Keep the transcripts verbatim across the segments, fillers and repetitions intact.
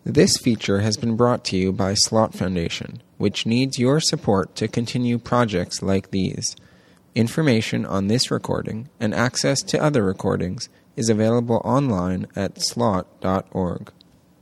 This feature has been brought to you by Slot Foundation, which needs your support to continue projects like these. Information on this recording and access to other recordings is available online at slot dot org.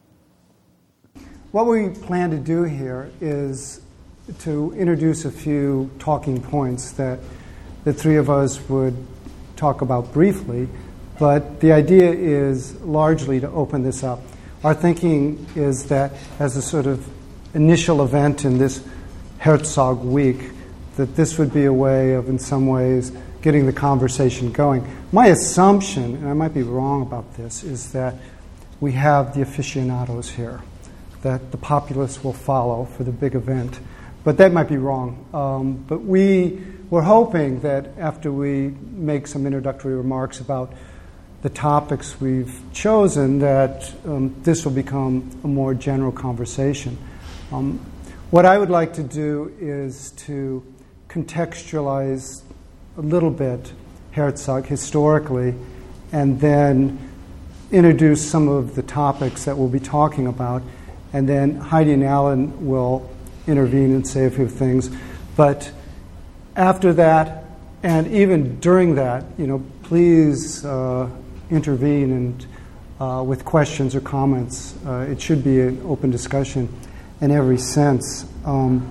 What we plan to do here is to introduce a few talking points that the three of us would talk about briefly, but the idea is largely to open this up. Our thinking is that as a sort of initial event in this Herzog week, that this would be a way of, in some ways, getting the conversation going. My assumption, and I might be wrong about this, is that we have the aficionados here, that the populace will follow for the big event. But that might be wrong. Um, but we were hoping that after we make some introductory remarks about the topics we've chosen, that um, this will become a more general conversation. Um, what I would like to do is to contextualize a little bit Herzog historically, and then introduce some of the topics that we'll be talking about, and then Heidi and Alan will intervene and say a few things. But after that, and even during that, you know, please uh, intervene and uh, with questions or comments. Uh, it should be an open discussion in every sense. Um,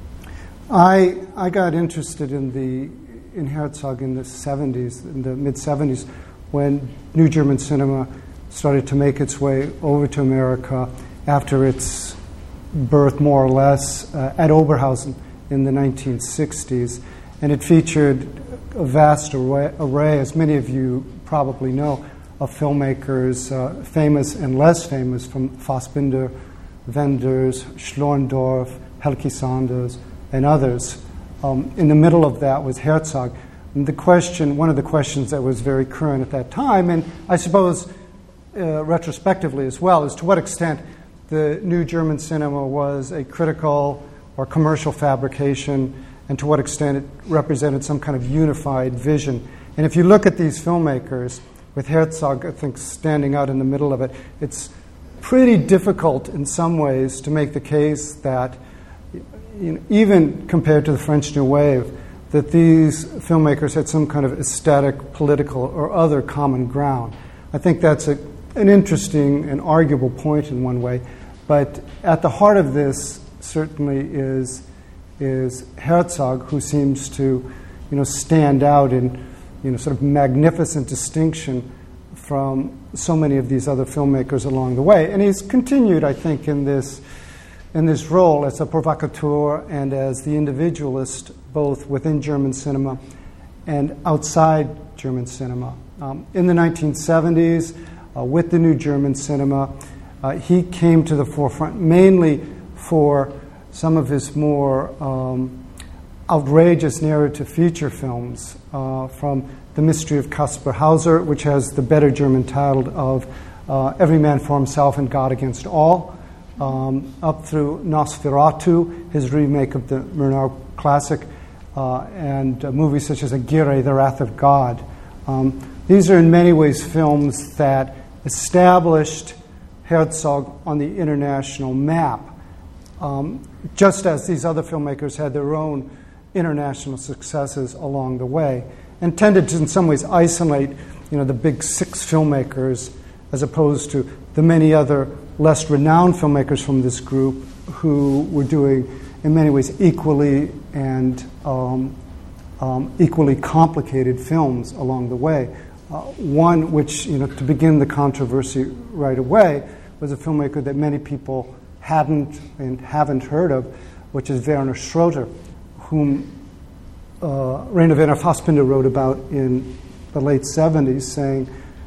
I I got interested in the in Herzog in the seventies, in the mid seventies, when New German cinema started to make its way over to America after its birth, more or less, uh, at Oberhausen in the nineteen sixties, and it featured a vast array, array, as many of you probably know, of filmmakers, uh, famous and less famous, from Fassbinder, Wenders, Schlorendorf, Helgi Sanders, and others. Um, in the middle of that was Herzog. And the question, one of the questions that was very current at that time, and I suppose uh, retrospectively as well, is to what extent the new German cinema was a critical or commercial fabrication, and to what extent it represented some kind of unified vision. And if you look at these filmmakers, with Herzog, I think, standing out in the middle of it, it's pretty difficult in some ways to make the case that, you know, even compared to the French New Wave, that these filmmakers had some kind of aesthetic, political, or other common ground. I think that's a, an interesting and arguable point in one way. But at the heart of this certainly is is Herzog, who seems to, you know, stand out in, you know, sort of magnificent distinction from so many of these other filmmakers along the way. And he's continued, I think, in this in this role as a provocateur and as the individualist, both within German cinema and outside German cinema. Um, in the nineteen seventies, uh, with the new German cinema, uh, he came to the forefront mainly for some of his more um, outrageous narrative feature films, uh, from The Mystery of Caspar Hauser, which has the better German title of uh, Every Man for Himself and God Against All, um, up through Nosferatu, his remake of the Murnau classic, uh, and uh, movies such as Aguirre, The Wrath of God. Um, these are in many ways films that established Herzog on the international map, um, just as these other filmmakers had their own international successes along the way, and tended to, in some ways, isolate, you know, the big six filmmakers, as opposed to the many other less renowned filmmakers from this group who were doing, in many ways, equally and um, um, equally complicated films along the way. Uh, one which, you know, to begin the controversy right away, was a filmmaker that many people hadn't and haven't heard of, which is Werner Schroeter, whom uh, Rainer Werner Fassbinder wrote about in the late seventies, saying,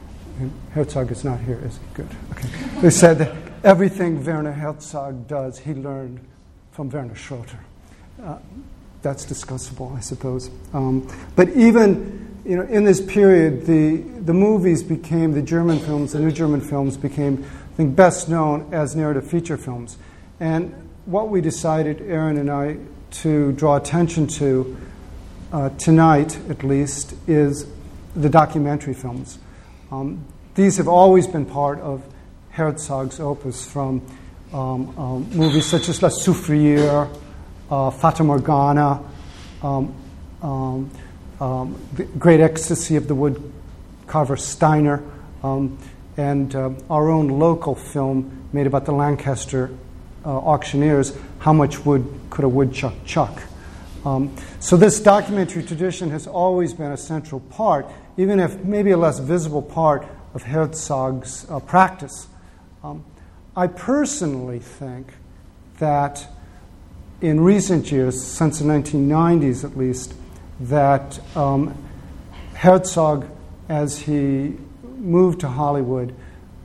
Herzog is not here, is he? Good. Okay. They said that everything Werner Herzog does, he learned from Werner Schroeter. Uh, that's discussable, I suppose. Um, but even, you know, in this period, the the movies became, the German films, the new German films became, I think, best known as narrative feature films. And what we decided, Aaron and I, to draw attention to uh, tonight, at least, is the documentary films. Um, these have always been part of Herzog's opus from um, um, movies such as La Soufrière, uh, Fata Morgana, um, um, um, The Great Ecstasy of the Woodcarver Steiner, um, and uh, our own local film made about the Lancaster uh, auctioneers, How Much Wood Could a Woodchuck Chuck? Um, so this documentary tradition has always been a central part, even if maybe a less visible part, of Herzog's uh, practice. Um, I personally think that in recent years, since the nineteen nineties at least, that um, Herzog, as he moved to Hollywood,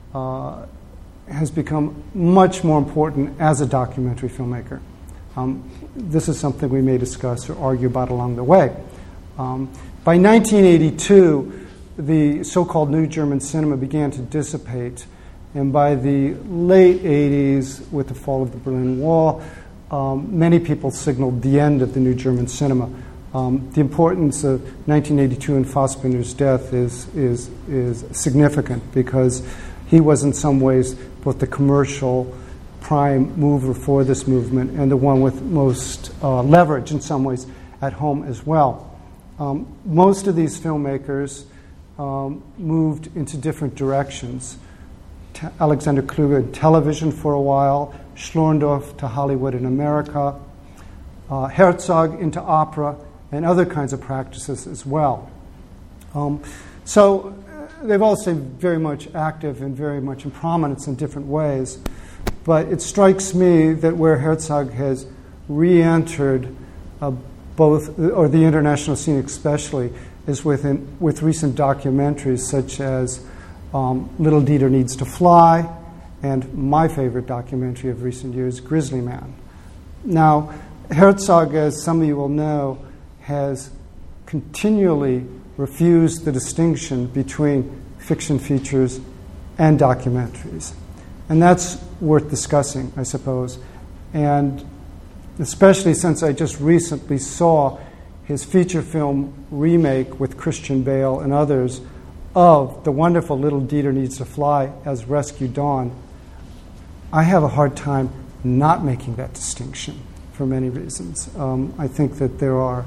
uh, has become much more important as a documentary filmmaker. Um, this is something we may discuss or argue about along the way. Um, by nineteen eighty-two, the so-called New German Cinema began to dissipate, and by the late eighties, with the fall of the Berlin Wall, um, many people signaled the end of the New German Cinema. Um, the importance of nineteen eighty-two and Fassbinder's death is, is, is significant, because he was in some ways both the commercial prime mover for this movement and the one with most uh, leverage in some ways at home as well. Um, most of these filmmakers um, moved into different directions. Te- Alexander Kluge in television for a while, Schlorndorff to Hollywood in America, uh, Herzog into opera, and other kinds of practices as well. Um, so uh, they've all stayed very much active and very much in prominence in different ways. But it strikes me that where Herzog has re-entered uh, both, or the international scene especially, is within, with recent documentaries such as um, Little Dieter Needs to Fly, and my favorite documentary of recent years, Grizzly Man. Now, Herzog, as some of you will know, has continually refused the distinction between fiction features and documentaries. And that's worth discussing, I suppose. And especially since I just recently saw his feature film remake with Christian Bale and others of the wonderful Little Dieter Needs to Fly as Rescue Dawn, I have a hard time not making that distinction for many reasons. Um, I think that there are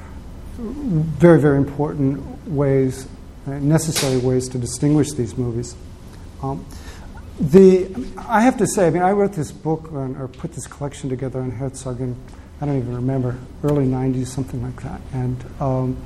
very, very important ways, uh, necessary ways to distinguish these movies. Um, the I have to say, I mean, I wrote this book on, or put this collection together on Herzog in, I don't even remember, early nineties, something like that. And um,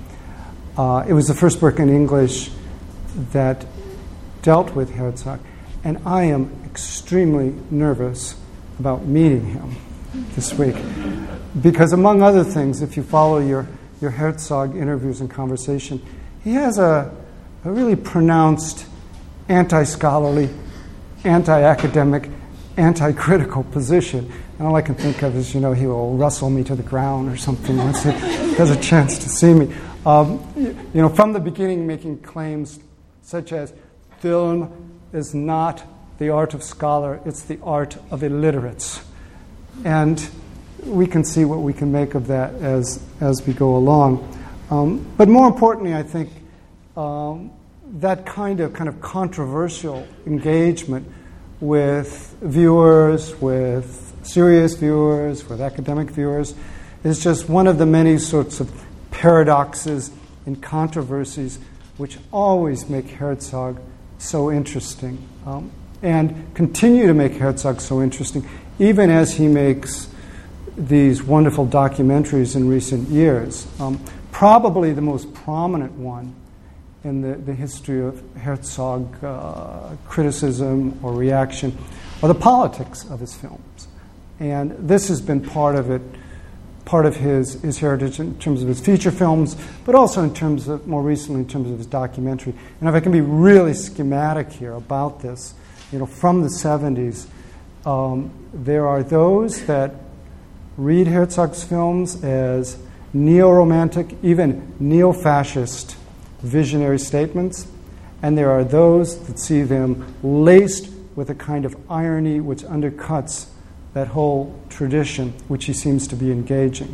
uh, it was the first book in English that dealt with Herzog. And I am extremely nervous about meeting him this week. Because among other things, if you follow your your Herzog interviews and conversation, he has a, a really pronounced anti-scholarly, anti-academic, anti-critical position. And all I can think of is, you know, he will wrestle me to the ground or something once he has a chance to see me. Um, you know, from the beginning making claims such as, film is not the art of scholar, it's the art of illiterates. And we can see what we can make of that as as we go along. Um, but more importantly, I think um, that kind of kind of controversial engagement with viewers, with serious viewers, with academic viewers, is just one of the many sorts of paradoxes and controversies which always make Herzog so interesting, um, and continue to make Herzog so interesting, even as he makes these wonderful documentaries in recent years. Um, probably the most prominent one in the, the history of Herzog uh, criticism or reaction are the politics of his films. And this has been part of it, part of his, his heritage in terms of his feature films, but also in terms of, more recently, in terms of his documentary. And if I can be really schematic here about this, you know, from the seventies, um, there are those that read Herzog's films as neo-romantic, even neo-fascist visionary statements, and there are those that see them laced with a kind of irony which undercuts that whole tradition which he seems to be engaging.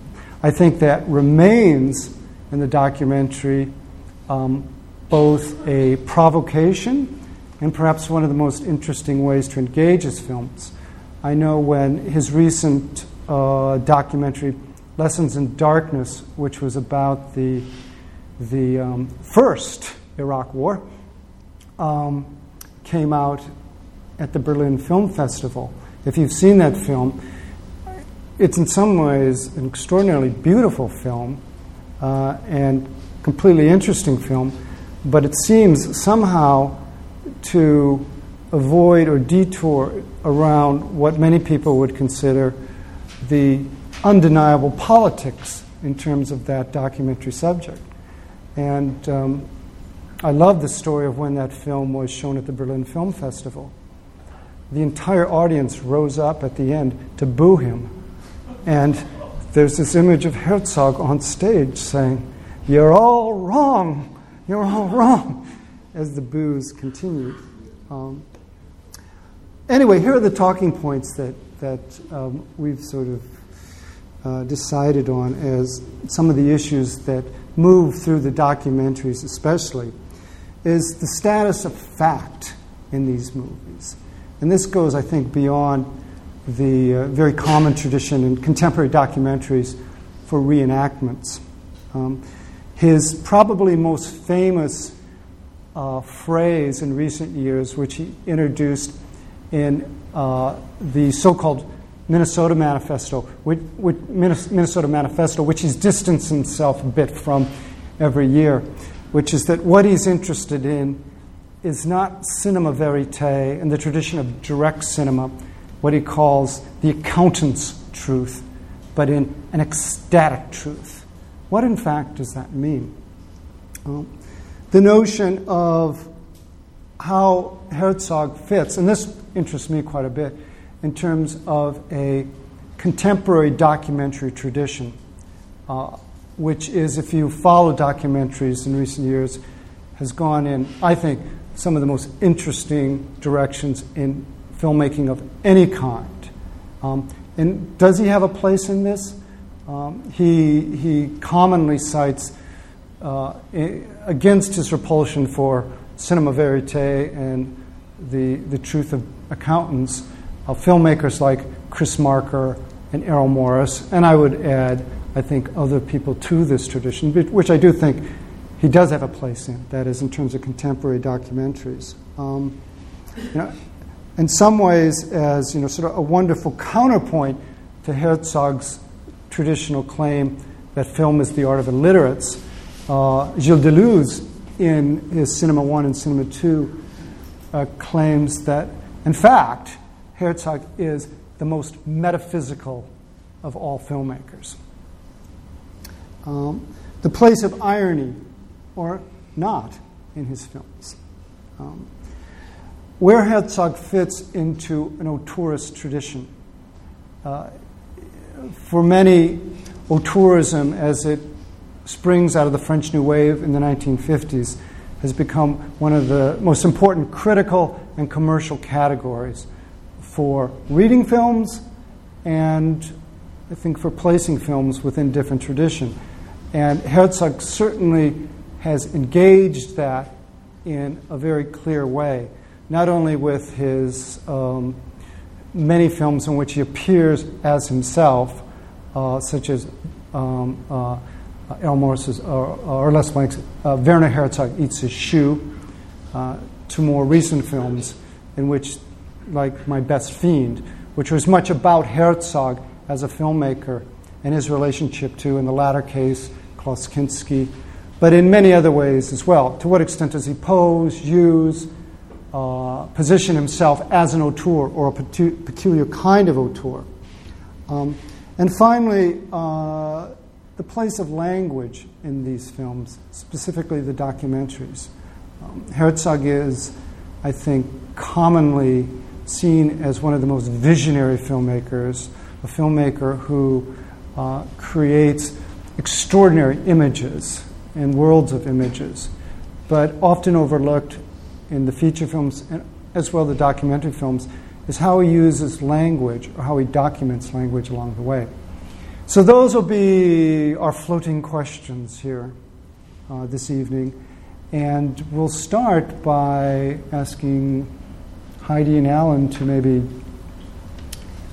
I think that remains in the documentary um, both a provocation and perhaps one of the most interesting ways to engage his films. I know when his recent uh, documentary, Lessons in Darkness, which was about the, the um, first Iraq War, um, came out at the Berlin Film Festival. If you've seen that film, it's in some ways an extraordinarily beautiful film uh, and completely interesting film, but it seems somehow to avoid or detour around what many people would consider the undeniable politics in terms of that documentary subject. And um, I love the story of when that film was shown at the Berlin Film Festival. The entire audience rose up at the end to boo him. And there's this image of Herzog on stage saying, "You're all wrong, you're all wrong," as the boos continued. Um, anyway, here are the talking points that, that um, we've sort of uh, decided on as some of the issues that move through the documentaries especially, is the status of fact in these movies. And this goes, I think, beyond the uh, very common tradition in contemporary documentaries for reenactments. Um, his probably most famous uh, phrase in recent years, which he introduced in uh, the so-called Minnesota Manifesto, which, which, Minnesota Manifesto, which he's distanced himself a bit from every year, which is that what he's interested in is not cinema verite in the tradition of direct cinema, what he calls the accountant's truth, but in an ecstatic truth. What, in fact, does that mean? Um, the notion of how Herzog fits, and this interests me quite a bit, in terms of a contemporary documentary tradition, uh, which is, if you follow documentaries in recent years, has gone in, I think, some of the most interesting directions in filmmaking of any kind. Um, and does he have a place in this? Um, he, he commonly cites, uh, against his repulsion for cinema verite and the, the truth of accountants, uh, filmmakers like Chris Marker and Errol Morris, and I would add, I think, other people to this tradition, which I do think he does have a place in, that is, in terms of contemporary documentaries. Um, you know, in some ways, as you know, sort of a wonderful counterpoint to Herzog's traditional claim that film is the art of illiterates, uh, Gilles Deleuze, in his Cinema One and Cinema Two, uh, claims that, in fact, Herzog is the most metaphysical of all filmmakers. Um, the place of irony, or not, in his films. Um, where Herzog fits into an auteurist tradition. Uh, for many, auteurism, as it springs out of the French New Wave in the nineteen fifties, has become one of the most important critical and commercial categories for reading films and, I think, for placing films within different tradition. And Herzog certainly has engaged that in a very clear way, not only with his um, many films in which he appears as himself, uh, such as um, uh, Errol Morris's, or, or Les Blank's uh, Werner Herzog Eats His Shoe, uh, to more recent films in which, like My Best Fiend, which was much about Herzog as a filmmaker and his relationship to, in the latter case, Klaus Kinski, but in many other ways as well. To what extent does he pose, use, uh, position himself as an auteur or a petu- peculiar kind of auteur? Um, and finally, uh, the place of language in these films, specifically the documentaries. Um, Herzog is, I think, commonly seen as one of the most visionary filmmakers, a filmmaker who uh, creates extraordinary images and worlds of images, but often overlooked in the feature films and as well the documentary films is how he uses language or how he documents language along the way. So those will be our floating questions here uh, this evening, and we'll start by asking Heidi and Alan to maybe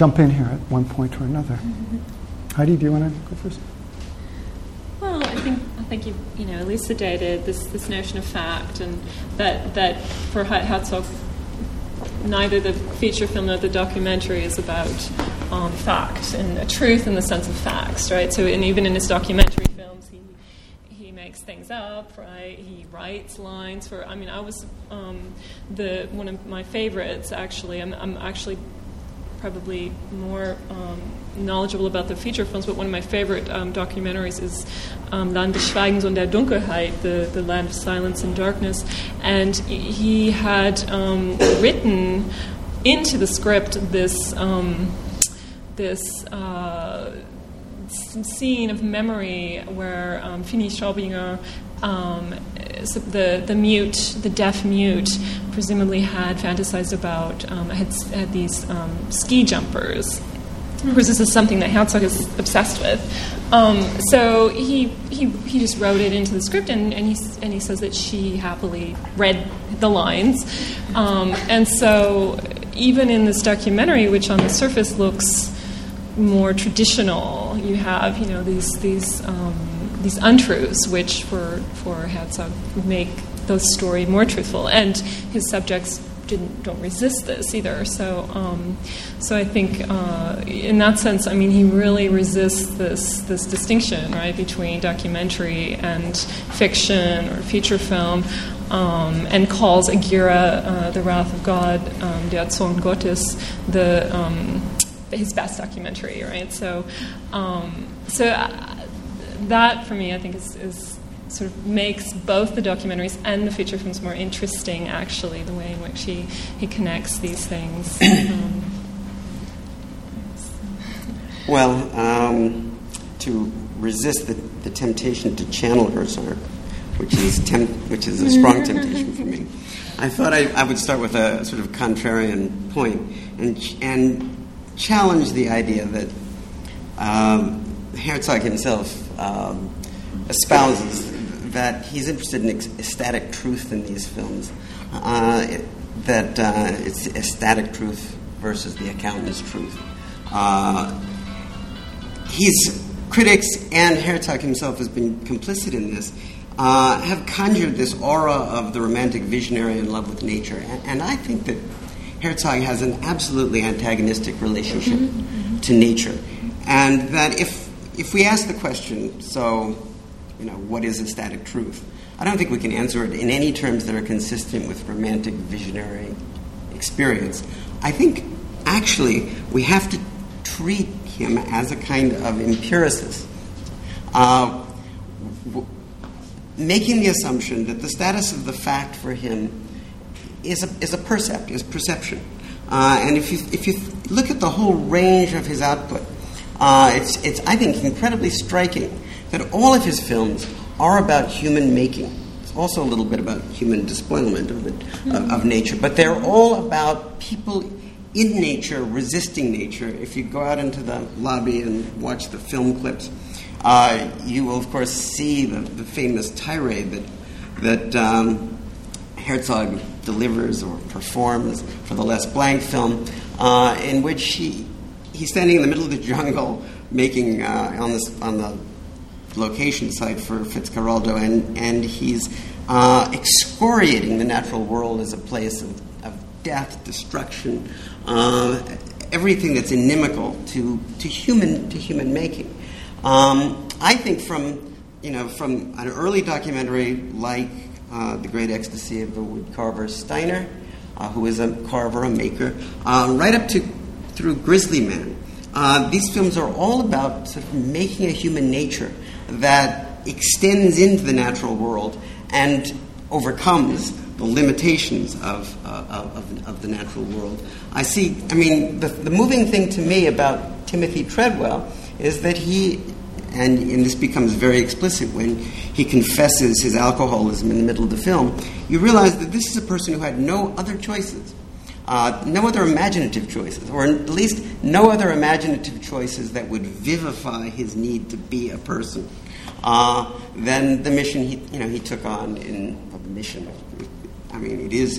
jump in here at one point or another. Mm-hmm. Heidi, do you want to go first? Well, I think I think you you know elucidated this this notion of fact, and that that for Herzog, neither the feature film nor the documentary is about um, fact and a truth in the sense of facts, right? So, and even in his documentary films, he he makes things up, right? He writes lines for. I mean, I was um, the one of my favorites actually. I'm, I'm actually probably more um, knowledgeable about the feature films, but one of my favorite um, documentaries is um, Land des Schweigens und der Dunkelheit, the, the Land of Silence and Darkness. And he had um, written into the script this um, this uh, scene of memory where um, Fini Schaubinger, um, so the the mute, the deaf mute, presumably had fantasized about, um, had, had these um, ski jumpers. Of course, this is something that Herzog is obsessed with. Um, so he, he he just wrote it into the script, and, and he and he says that she happily read the lines. Um, and so even in this documentary, which on the surface looks more traditional, you have you know these these um, these untruths, which for for Herzog make the story more truthful, and his subjects didn't don't resist this either. So, um, so I think uh, in that sense, I mean, he really resists this this distinction, right, between documentary and fiction or feature film, um, and calls Agira, uh, the Wrath of God, um, Der Zorn Gottes, the um, his best documentary, right? So, um, so uh, that for me, I think is. is sort of makes both the documentaries and the feature films more interesting, actually, the way in which he, he connects these things. um, well, um, to resist the, the temptation to channel Herzog, which is temp- which is a strong temptation for me, I thought I, I would start with a sort of contrarian point and ch- and challenge the idea that um, Herzog himself um, espouses that he's interested in ecstatic truth in these films, uh, it, that uh, it's ecstatic truth versus the accountant's truth. Uh, his critics, and Herzog himself has been complicit in this, uh, have conjured this aura of the romantic visionary in love with nature. And, and I think that Herzog has an absolutely antagonistic relationship mm-hmm. to nature. And that if if we ask the question, so... you know, what is ecstatic truth? I don't think we can answer it in any terms that are consistent with romantic visionary experience. I think, actually, we have to treat him as a kind of empiricist, uh, w- making the assumption that the status of the fact for him is a, is a percept, is perception. Uh, and if you if you look at the whole range of his output, uh, it's it's I think incredibly striking that all of his films are about human making. It's also a little bit about human despoilment of, it, mm-hmm. of, of nature. But they're all about people in nature resisting nature. If you go out into the lobby and watch the film clips, uh, you will, of course, see the, the famous tirade that, that um, Herzog delivers or performs for the Les Blanc film, uh, in which he he's standing in the middle of the jungle making uh, on this on the location site for Fitzcarraldo, and, and he's uh, excoriating the natural world as a place of, of death, destruction, uh, everything that's inimical to, to human to human making. Um, I think from you know from an early documentary like uh, The Great Ecstasy of the Wood Carver Steiner, uh, who is a carver, a maker, uh, right up to through Grizzly Man. Uh, these films are all about sort of making a human nature that extends into the natural world and overcomes the limitations of, uh, of, of the natural world. I see, I mean, the, the moving thing to me about Timothy Treadwell is that he, and, and this becomes very explicit when he confesses his alcoholism in the middle of the film, you realize that this is a person who had no other choices. Uh, no other imaginative choices, or at least no other imaginative choices that would vivify his need to be a person, uh, than the mission he, you know, he took on in well, the mission. I mean, it is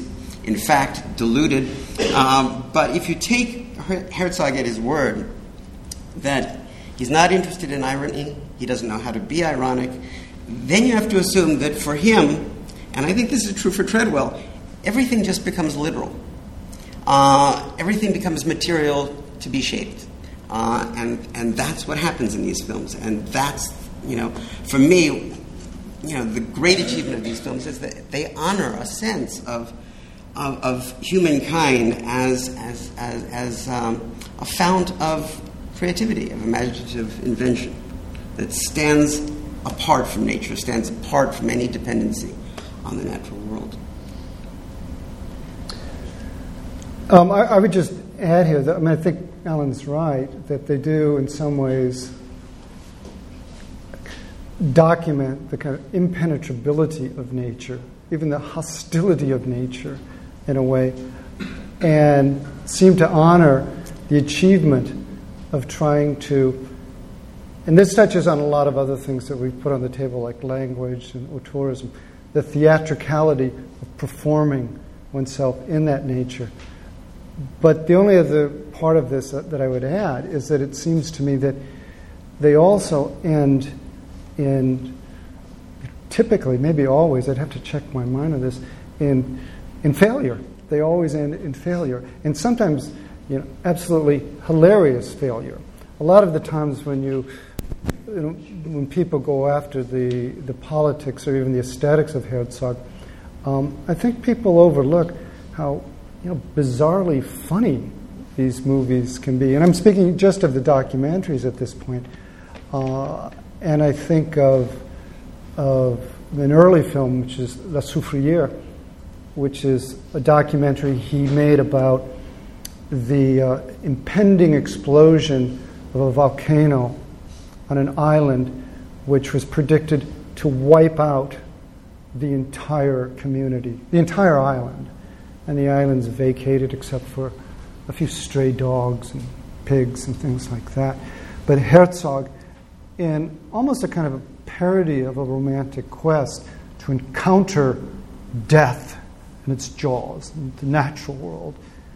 in fact diluted. Um, but if you take Herzog at his word that he's not interested in irony, he doesn't know how to be ironic, then you have to assume that for him, and I think this is true for Treadwell, everything just becomes literal. Uh, everything becomes material to be shaped. Uh, and, and that's what happens in these films. And that's, you know, for me, you know, the great achievement of these films is that they honor a sense of of, of humankind as as as, as um, a fount of creativity, of imaginative invention that stands apart from nature, stands apart from any dependency on the natural world. Um, I, I would just add here that I mean I think Alan's right that they do in some ways document the kind of impenetrability of nature, even the hostility of nature in a way, and seem to honor the achievement of trying to, and this touches on a lot of other things that we've put on the table like language and auteurism, the theatricality of performing oneself in that nature. But the only other part of this that I would add is that it seems to me that they also end in, typically, maybe always, I'd have to check my mind on this, in in failure. They always end in failure. And sometimes, you know, absolutely hilarious failure. A lot of the times when you, you know, when people go after the, the politics or even the aesthetics of Herzog, um, I think people overlook how, you know, bizarrely funny these movies can be. And I'm speaking just of the documentaries at this point. Uh, and I think of of an early film, which is La Soufrière, which is a documentary he made about the uh, impending explosion of a volcano on an island which was predicted to wipe out the entire community, the entire island. And the island's vacated except for a few stray dogs and pigs and things like that. But Herzog, in almost a kind of a parody of a romantic quest to encounter death and its jaws, in the natural world,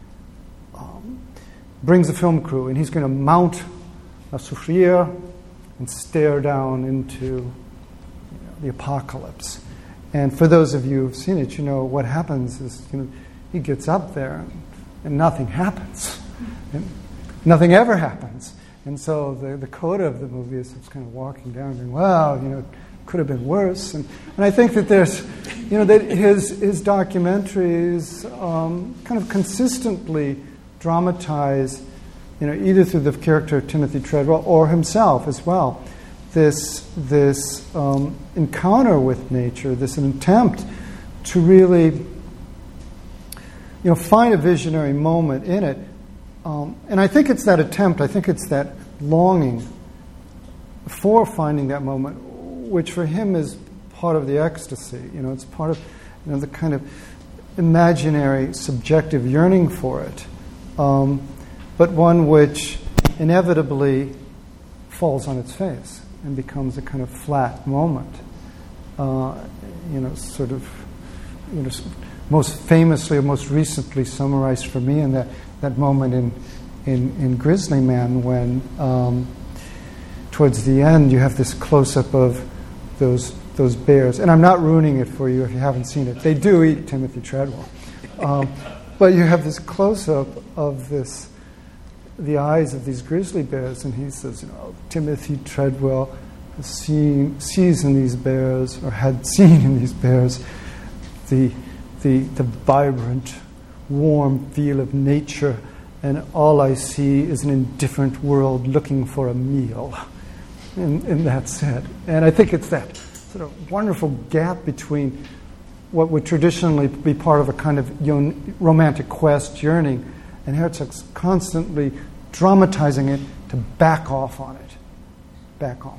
um, brings a film crew, and he's going to mount La Soufrière and stare down into, you know, the apocalypse. And for those of you who've seen it, you know what happens is, you know, he gets up there and, and nothing happens. And nothing ever happens. And so the, the coda of the movie is just kind of walking down going, wow, you know, it could have been worse. And, and I think that there's, you know, that his, his documentaries um, kind of consistently dramatize, you know, either through the character of Timothy Treadwell or himself as well, this, this um, encounter with nature, this attempt to really, you know, find a visionary moment in it. Um, and I think it's that attempt, I think it's that longing for finding that moment, which for him is part of the ecstasy. You know, it's part of, you know, the kind of imaginary, subjective yearning for it, um, but one which inevitably falls on its face and becomes a kind of flat moment. Uh, you know, sort of, you know, most famously or most recently summarized for me in that, that moment in, in, in Grizzly Man when um, towards the end you have this close-up of those those bears. And I'm not ruining it for you if you haven't seen it. They do eat Timothy Treadwell. Um, but you have this close-up of this, the eyes of these grizzly bears, and he says, you know, Timothy Treadwell has seen, sees in these bears, or had seen in these bears, the the the vibrant, warm feel of nature, and all I see is an indifferent world looking for a meal. And, and that's it. And I think it's that sort of wonderful gap between what would traditionally be part of a kind of yon- romantic quest yearning, and Herzog's constantly dramatizing it to back off on it. Back off on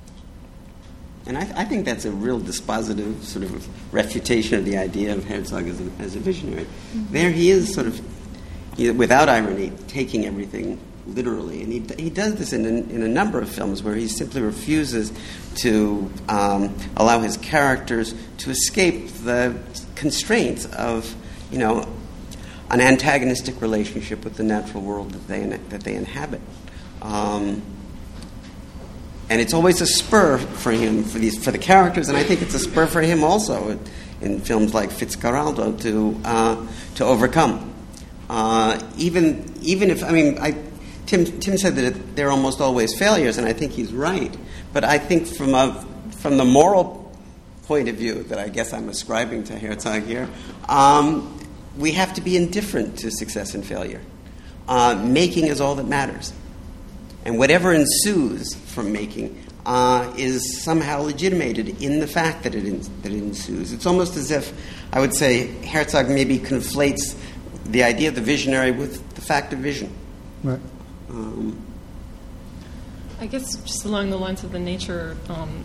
it. And I, th- I think that's a real dispositive sort of refutation of the idea of Herzog as a, as a visionary. Mm-hmm. There he is sort of, you know, without irony, taking everything literally. And he, he does this in a, in a number of films where he simply refuses to um, allow his characters to escape the constraints of you know, an antagonistic relationship with the natural world that they that they inhabit. Um, and it's always a spur for him, for these for the characters, and I think it's a spur for him also in, in films like Fitzcarraldo to uh, to overcome. Uh, even even if I mean, I, Tim Tim said that it, they're almost always failures, and I think he's right. But I think from a from the moral point of view that I guess I'm ascribing to Herzog here, um, we have to be indifferent to success and failure. Uh, making is all that matters. And whatever ensues from making uh, is somehow legitimated in the fact that it, in, that it ensues. It's almost as if, I would say, Herzog maybe conflates the idea of the visionary with the fact of vision. Right. Um, I guess just along the lines of the nature um,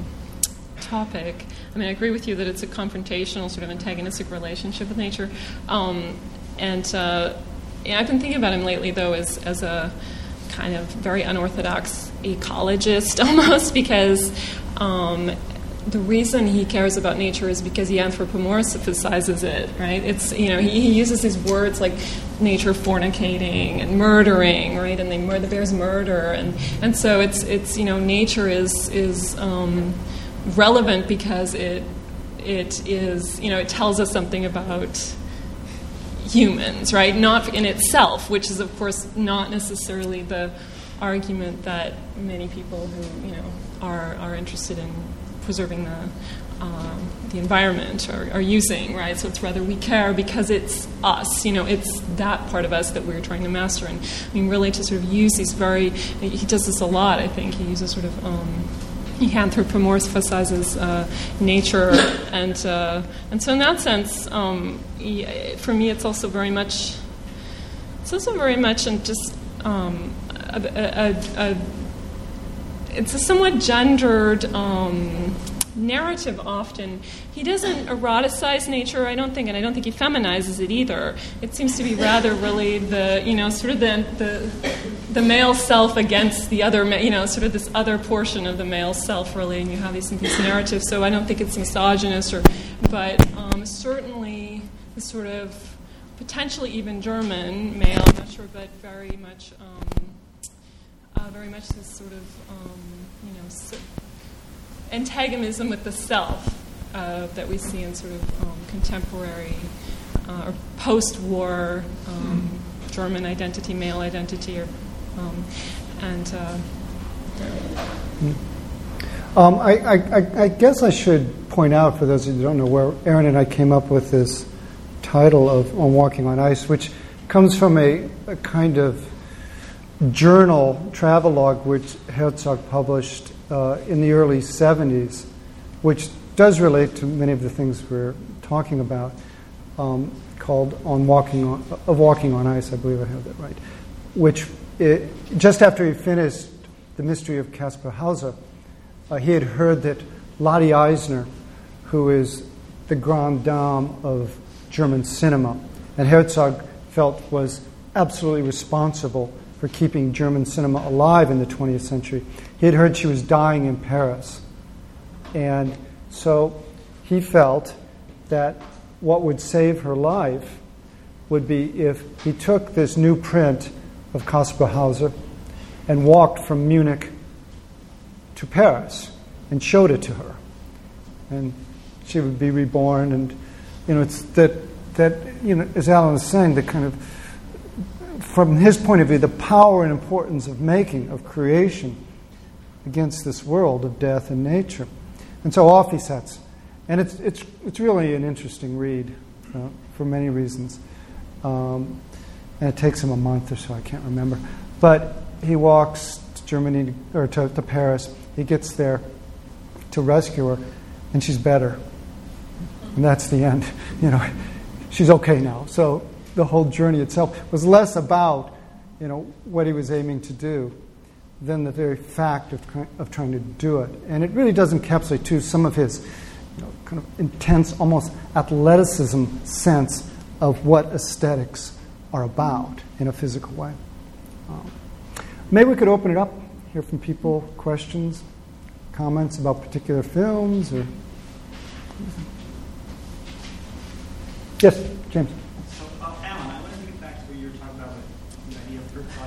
topic, I mean, I agree with you that it's a confrontational, sort of antagonistic relationship with nature. Um, and, uh, and I've been thinking about him lately, though, as, as a kind of very unorthodox ecologist almost, because um, the reason he cares about nature is because he anthropomorphizes it, right? It's, you know, he, he uses these words like nature fornicating and murdering, right? And they mur- the bears murder, and and so it's it's you know, nature is is um, relevant because it it is, you know, it tells us something about humans, right? Not in itself, which is of course not necessarily the argument that many people who, you know, are are interested in preserving the um, the environment are, are using, right? So it's rather we care because it's us, you know, it's that part of us that we're trying to master. And I mean, really to sort of use these very, he does this a lot, I think. He uses sort of, um, he anthropomorphizes uh, nature, and uh, and so in that sense, um, he, for me, it's also very much, it's also very much and just um, a, a, a, it's a somewhat gendered um, narrative often. He doesn't eroticize nature, I don't think, and I don't think he feminizes it either. It seems to be rather really the, you know, sort of the the, the male self against the other, you know, sort of this other portion of the male self, really, and you have these, these narratives. So I don't think it's misogynist, or, but um, certainly the sort of potentially even German male, I'm not sure, but very much, um, uh, very much this sort of, um, you know, so antagonism with the self uh, that we see in sort of um, contemporary uh, or post-war um, German identity, male identity, or um, and. Uh, um, I, I, I guess I should point out, for those who don't know, where Aaron and I came up with this title of On Walking on Ice, which comes from a, a kind of journal, travelogue, which Herzog published uh, in the early seventies, which does relate to many of the things we're talking about, um, called On Walking on, of Walking on Ice, I believe I have that right, which it, just after he finished The Mystery of Caspar Hauser, uh, he had heard that Lottie Eisner, who is the grande dame of German cinema, and Herzog felt was absolutely responsible for keeping German cinema alive in the twentieth century. He had heard she was dying in Paris. And so he felt that what would save her life would be if he took this new print of Caspar Hauser and walked from Munich to Paris and showed it to her. And she would be reborn. And, you know, it's that, that you know, as Alan was saying, the kind of, from his point of view, the power and importance of making, of creation, against this world of death and nature. And so off he sets. And it's it's it's really an interesting read uh, for many reasons. Um, and it takes him a month or so, I can't remember. But he walks to Germany, or to, to Paris. He gets there to rescue her, and she's better. And that's the end. You know, she's okay now. So the whole journey itself was less about, you know, what he was aiming to do than the very fact of, of trying to do it. And it really does encapsulate, too, some of his, you know, kind of intense, almost athleticism sense of what aesthetics are about in a physical way. Um, maybe we could open it up, hear from people, questions, comments about particular films, or... Yes, James.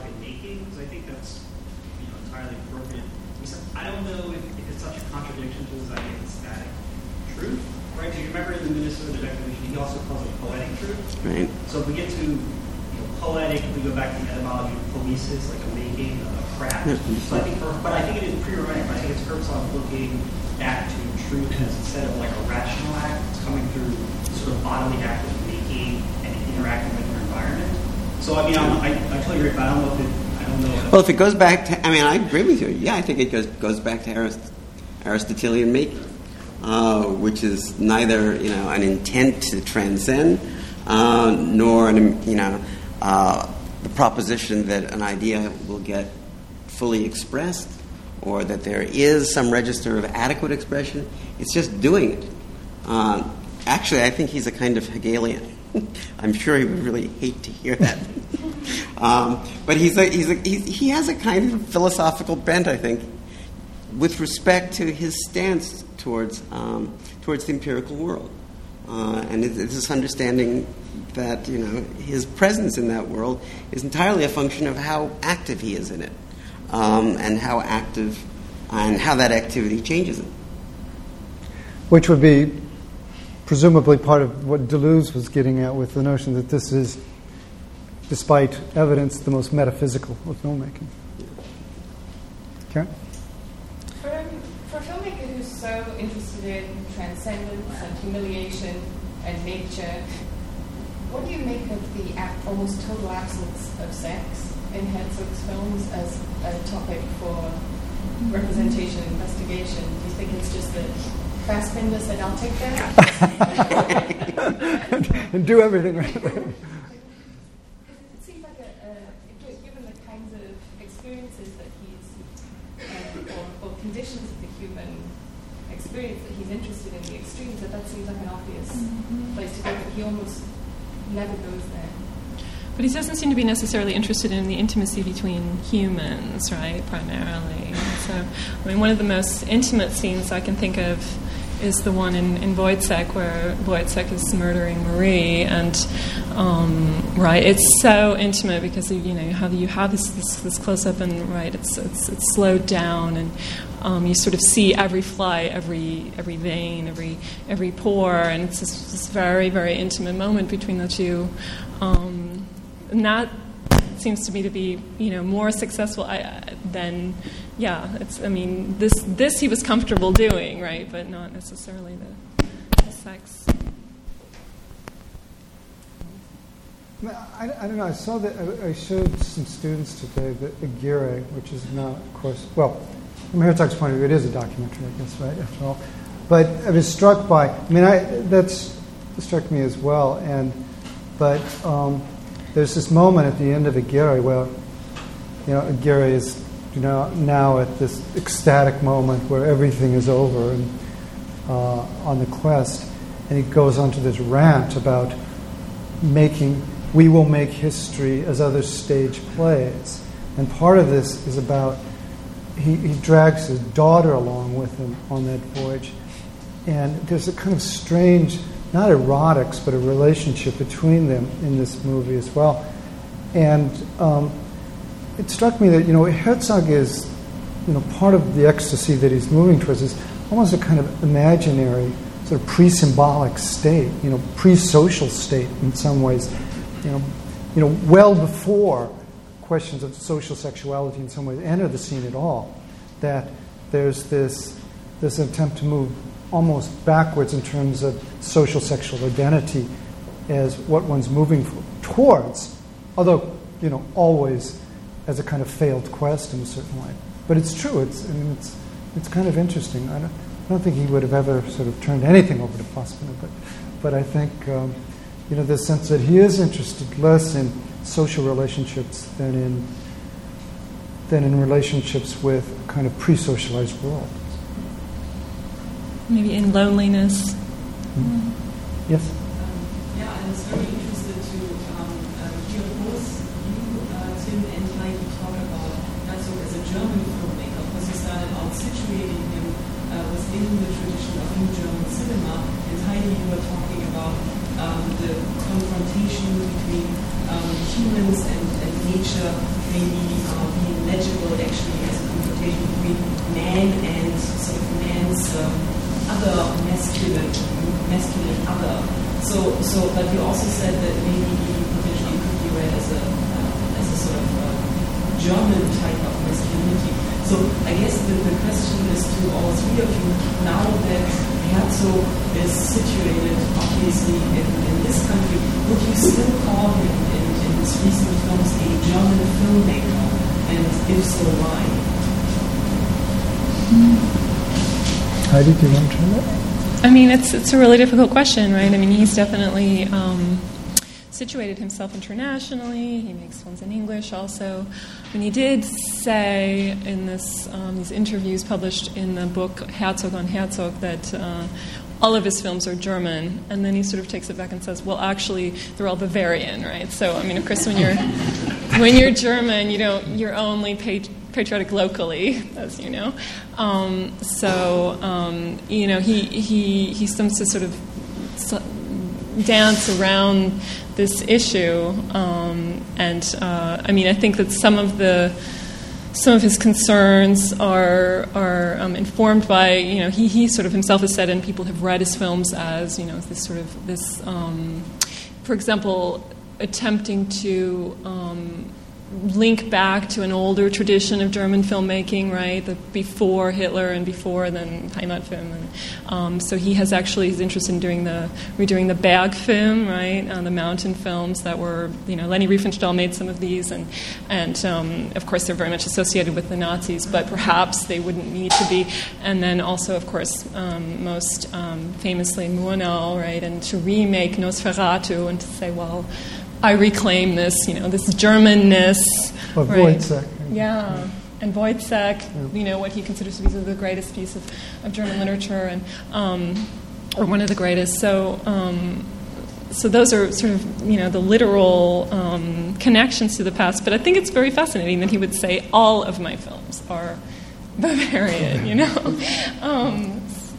life in making, because I think that's you know entirely appropriate. I don't know if, if it's such a contradiction to his idea of static truth, right? Do you remember in the Minnesota Declaration, he also calls it poetic truth? Right. So if we get to you know, poetic, we go back to the etymology of poesis, like a making, a craft. So I think, for, but I think it is pre-romantic. I think it's Herzog looking back to truth as instead of like a rational act, it's coming through sort of bodily act of making and interacting with your environment. So I mean, I'm, I I totally agree, but I don't know if it. I don't know. If well, if it goes back to, I mean, I agree with you. Yeah, I think it goes goes back to Arist- Aristotelian making, uh, which is neither you know an intent to transcend, uh, nor an you know uh, the proposition that an idea will get fully expressed, or that there is some register of adequate expression. It's just doing it. Uh, actually, I think he's a kind of Hegelian. I'm sure he would really hate to hear that. um, but he's a, he's a, he's, he has a kind of philosophical bent, I think, with respect to his stance towards um, towards the empirical world. Uh, and it's this understanding that, you know, his presence in that world is entirely a function of how active he is in it. Um, and how active and how that activity changes it. Which would be presumably part of what Deleuze was getting at with the notion that this is, despite evidence, the most metaphysical of filmmaking. Karen? For, for a filmmaker who's so interested in transcendence and humiliation and nature, what do you make of the act, almost total absence of sex in Herzog's films as a topic for representation and investigation? Do you think it's just that Fassbinder said, I'll take that? And do everything right. It seems like, a, a, given the kinds of experiences that he's, um, or, or conditions of the human experience that he's interested in, the extremes, that that seems like an obvious mm-hmm. place to go, but he almost never goes there. But he doesn't seem to be necessarily interested in the intimacy between humans, right, primarily. So, I mean, one of the most intimate scenes I can think of is the one in, in Wojciech, where Wojciech is murdering Marie, and um, right, it's so intimate because you know you have you have this this, this close up, and right, it's it's it's slowed down, and um, you sort of see every fly, every every vein, every every pore, and it's this, this very very intimate moment between the two. Um, And that seems to me to be, you know, more successful I, than, yeah. It's, I mean, this this he was comfortable doing, right, but not necessarily the, the sex. I, I don't know. I saw that. I, I showed some students today the Aguirre, which is not, of course, well, from Herzog's point of view, it is a documentary, I guess, right? After all, but I was struck by. I mean, I that's struck me as well, and but. Um, There's this moment at the end of Aguirre where, you know, Aguirre is, you know, now at this ecstatic moment where everything is over and uh, on the quest, and he goes on to this rant about making, we will make history as other stage plays, and part of this is about he, he drags his daughter along with him on that voyage, and there's a kind of strange. Not erotics, but a relationship between them in this movie as well. And um, it struck me that, you know, Herzog is, you know, part of the ecstasy that he's moving towards is almost a kind of imaginary, sort of pre-symbolic state, you know, pre-social state in some ways, you know, you know, well before questions of social sexuality in some ways enter the scene at all. That there's this this attempt to move almost backwards in terms of social sexual identity as what one's moving for, towards, although, you know, always as a kind of failed quest in a certain way. But it's true. It's I mean, it's it's kind of interesting. I don't, I don't think he would have ever sort of turned anything over to Fassbinder, but but I think um, you know, the sense that he is interested less in social relationships than in than in relationships with a kind of pre-socialized world. Maybe in loneliness. Mm-hmm. Yes? Um, yeah, I was very interested to um, uh, hear both you, uh, Tim, and Heidi talk about Herzog as a German filmmaker, because you started out situating him uh, within the tradition of New German cinema, and Heidi, you were talking about um, the confrontation between um, humans and, and nature maybe uh, being legible actually as a confrontation between man and sort of man's um, other masculine, masculine other. So, so, but you also said that maybe potentially could be read as a uh, as a sort of uh, German type of masculinity. So, I guess the, the question is to all three of you, now that Herzog is situated obviously in, in this country, would you still call him in, in his recent films a German filmmaker? And if so, why? Heidi, do you want to try that? I mean, it's it's a really difficult question, right? I mean, he's definitely um, situated himself internationally. He makes films in English also. And he did say in this um, these interviews published in the book Herzog on Herzog that uh, all of his films are German, and then he sort of takes it back and says, well, actually, they're all Bavarian, right? So, I mean, of course, when you're when you're German, you don't you're only paid. patriotic locally, as you know. Um, so, um, you know, he, he, he seems to sort of dance around this issue. Um, and, uh, I mean, I think that some of the some of his concerns are are um, informed by, you know, he, he sort of himself has said, and people have read his films as, you know, this sort of, this, um, for example, attempting to um, link back to an older tradition of German filmmaking, right? The before Hitler and before then Heimatfilm. And, um, so he has actually is interested in doing the redoing the Bergfilm, right? Uh, the mountain films that were, you know, Leni Riefenstahl made some of these, and and um, of course they're very much associated with the Nazis, but perhaps they wouldn't need to be. And then also, of course, um, most um, famously Murnau, right? And to remake Nosferatu and to say, well, I reclaim this, you know, this Germanness. Of right? Wojciech. Yeah. And Wojciech, you know, what he considers to be the greatest piece of, of German literature, and um, or one of the greatest. So, um, so those are sort of, you know, the literal um, connections to the past. But I think it's very fascinating that he would say all of my films are Bavarian, you know. um,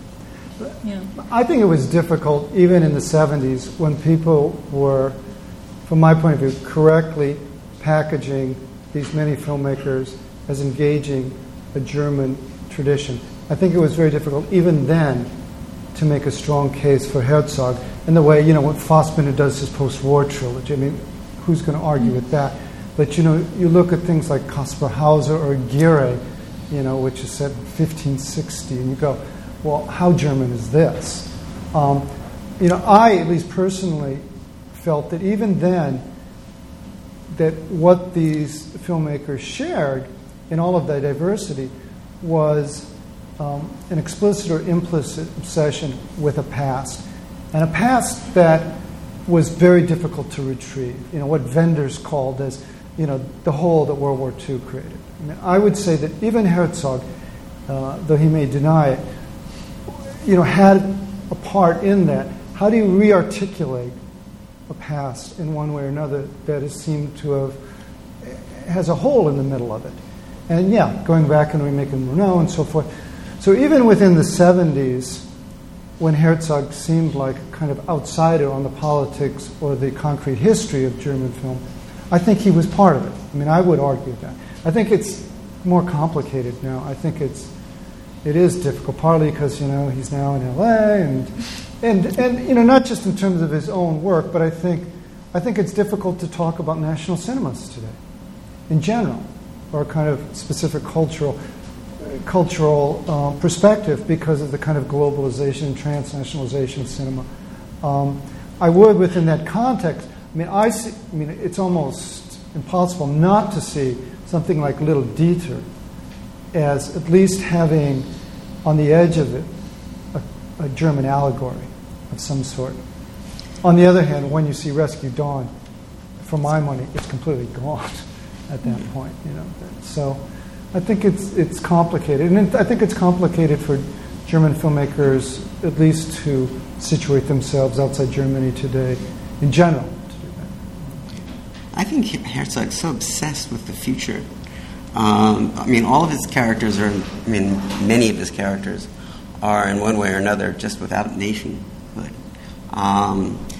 yeah. I think it was difficult, even in the seventies, when people were, from my point of view, correctly packaging these many filmmakers as engaging a German tradition. I think it was very difficult, even then, to make a strong case for Herzog in the way, you know, when Fassbinder does his post-war trilogy. I mean, who's going to argue with that? But, you know, you look at things like Kaspar Hauser or Gire, you know, which is set in fifteen sixty, and you go, well, how German is this? Um, you know, I, at least personally, felt that even then, that what these filmmakers shared in all of that diversity was um, an explicit or implicit obsession with a past, and a past that was very difficult to retrieve. You know, what Wenders called as, you know, the hole that World War Two created. I mean, I would say that even Herzog, uh, though he may deny it, you know, had a part in that. How do you re-articulate a past in one way or another that has seemed to have, has a hole in the middle of it? And yeah, going back and remaking Murnau and so forth. So even within the seventies, when Herzog seemed like a kind of outsider on the politics or the concrete history of German film, I think he was part of it. I mean, I would argue that. I think it's more complicated now. I think it's it is difficult, partly because, you know, he's now in L A and and and you know, not just in terms of his own work, but I think I think it's difficult to talk about national cinemas today, in general, or a kind of specific cultural cultural uh, perspective because of the kind of globalization and transnationalization of cinema. Um, I would, within that context, I mean, I see, I mean, it's almost impossible not to see something like Little Dieter as at least having on the edge of it a, a German allegory of some sort. On the other hand, when you see Rescue Dawn, for my money, it's completely gone at that point. You know, so I think it's it's complicated, and it, I think it's complicated for German filmmakers at least to situate themselves outside Germany today, in general. To do that. I think Herzog's so obsessed with the future. Um, I mean, all of his characters are, I mean, many of his characters are in one way or another just without nationhood. Um,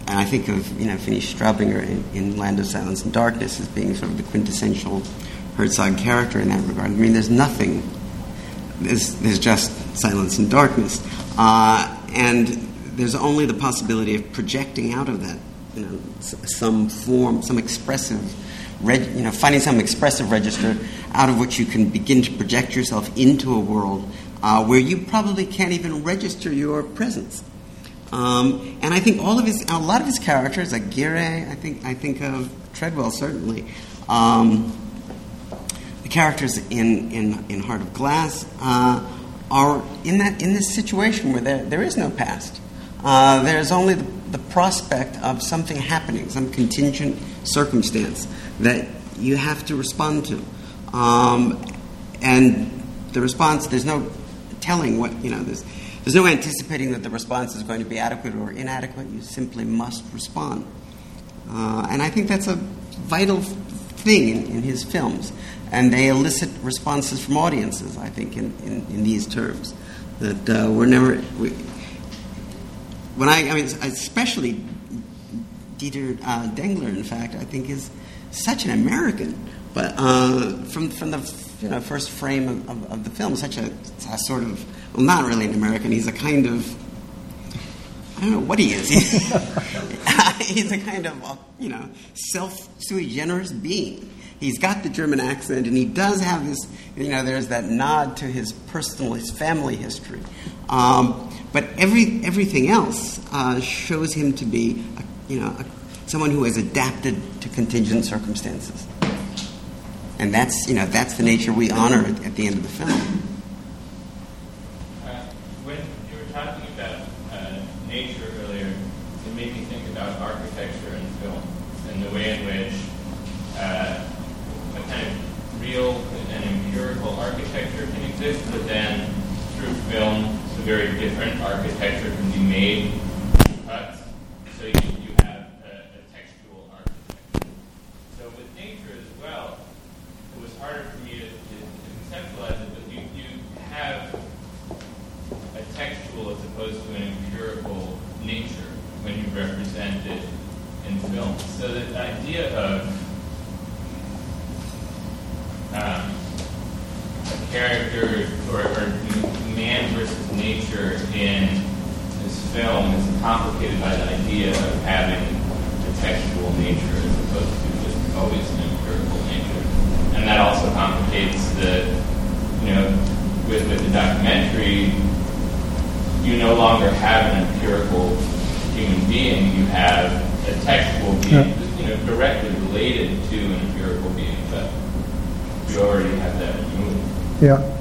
and I think of, you know, Finny Straubinger in, in Land of Silence and Darkness as being sort of the quintessential Herzog character in that regard. I mean, there's nothing. There's, there's just silence and darkness. Uh, and there's only the possibility of projecting out of that, you know, some form, some expressive, reg, you know, finding some expressive register out of which you can begin to project yourself into a world uh, where you probably can't even register your presence. Um, and I think all of his, a lot of his characters, like Guéret, I think, I think of Treadwell certainly. Um, the characters in, in, in Heart of Glass uh, are in that in this situation where there there is no past. Uh, there's only the, the prospect of something happening, some contingent circumstance that you have to respond to, um, and the response, there's no telling what you know. There's There's no anticipating that the response is going to be adequate or inadequate. You simply must respond. Uh, and I think that's a vital thing in, in his films. And they elicit responses from audiences, I think, in, in, in these terms. That uh, we're never... We, when I, I mean, especially Dieter uh, Dengler, in fact, I think is such an American. But uh, from, from the you know, first frame of, of, of the film, such a, a sort of... Well, not really an American. He's a kind of, I don't know what he is. He's a kind of, you know, self sui generis being. He's got the German accent, and he does have this, you know, there's that nod to his personal, his family history. Um, but every everything else uh, shows him to be, a, you know, a, someone who has adapted to contingent circumstances. And that's, you know, that's the nature we honor at, at the end of the film. Talking about uh, nature earlier, it made me think about architecture in film and the way in which uh, a kind of real and empirical architecture can exist, but then through film, a very different architecture can be made through cuts. So you, you have a, a textual architecture. So with nature as well, it was harder for me to, to, to conceptualize it, but you, you have a textual as opposed to an empirical nature when you represent it in film. So the idea of um, a character or, or man versus nature in this film is complicated by the idea of having a textual nature as opposed to just always an empirical nature. And that also complicates the, you know, with, with the documentary, you no longer have an empirical human being. You have a textual being, yeah. you know, directly related to an empirical being, but you already have that removed. Yeah.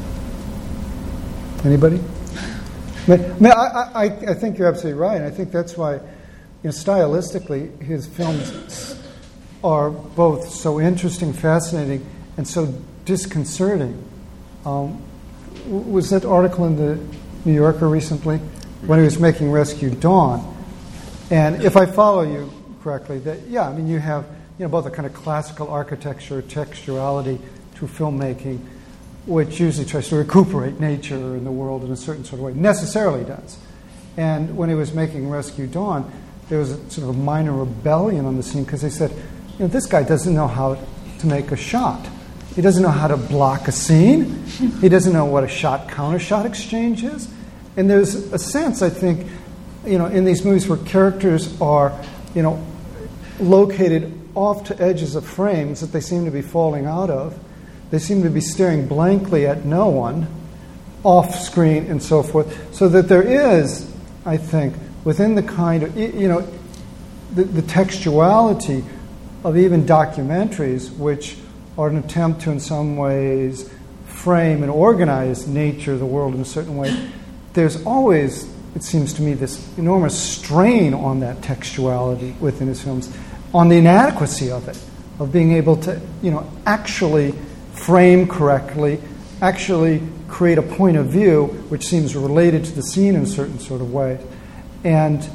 Anybody? I, mean, I, I, I think you're absolutely right. I think that's why, you know, stylistically, his films are both so interesting, fascinating, and so disconcerting. Um, was that article in the New Yorker recently when he was making Rescue Dawn? And if I follow you correctly, that yeah, I mean you have you know both a kind of classical architecture, textuality to filmmaking, which usually tries to recuperate nature and the world in a certain sort of way, necessarily does. And when he was making Rescue Dawn, there was a, sort of a minor rebellion on the scene because they said, you know, this guy doesn't know how to make a shot. He doesn't know how to block a scene. He doesn't know what a shot-counter-shot exchange is. And there's a sense, I think, you know, in these movies where characters are, you know, located off to edges of frames that they seem to be falling out of. They seem to be staring blankly at no one, off screen and so forth. So that there is, I think, within the kind of, you know, the, the textuality of even documentaries, which are an attempt to, in some ways, frame and organize nature, the world in a certain way. There's always, it seems to me, this enormous strain on that textuality within his films, on the inadequacy of it, of being able to, you know, actually frame correctly, actually create a point of view which seems related to the scene in a certain sort of way. And,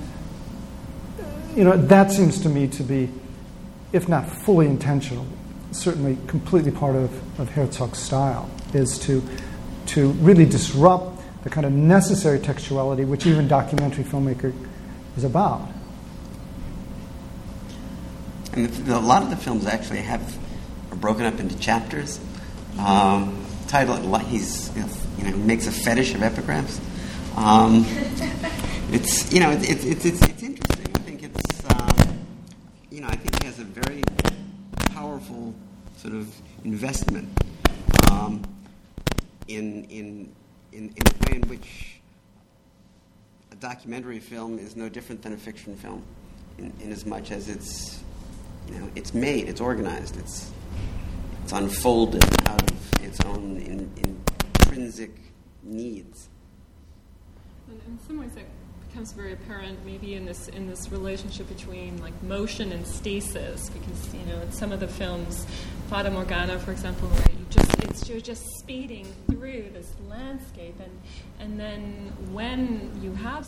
you know, that seems to me to be, if not fully intentional, certainly completely part of, of Herzog's style, is to to really disrupt the kind of necessary textuality which even documentary filmmaker is about. and the, the, a lot of the films actually have are broken up into chapters. Um, title he's you know makes a fetish of epigraphs. Um, it's you know it's it's it's, it's, it's interesting. I think it's um, you know I think he has a very powerful sort of investment um, in in in in the way in which a documentary film is no different than a fiction film, in, in as much as it's you know it's made, it's organized, it's it's unfolded out of its own in, intrinsic needs. In some ways, that becomes very apparent, maybe in this in this relationship between like motion and stasis, because you know in some of the films, Fata Morgana, for example, right, you just it's you're just speeding through this landscape, and and then when you have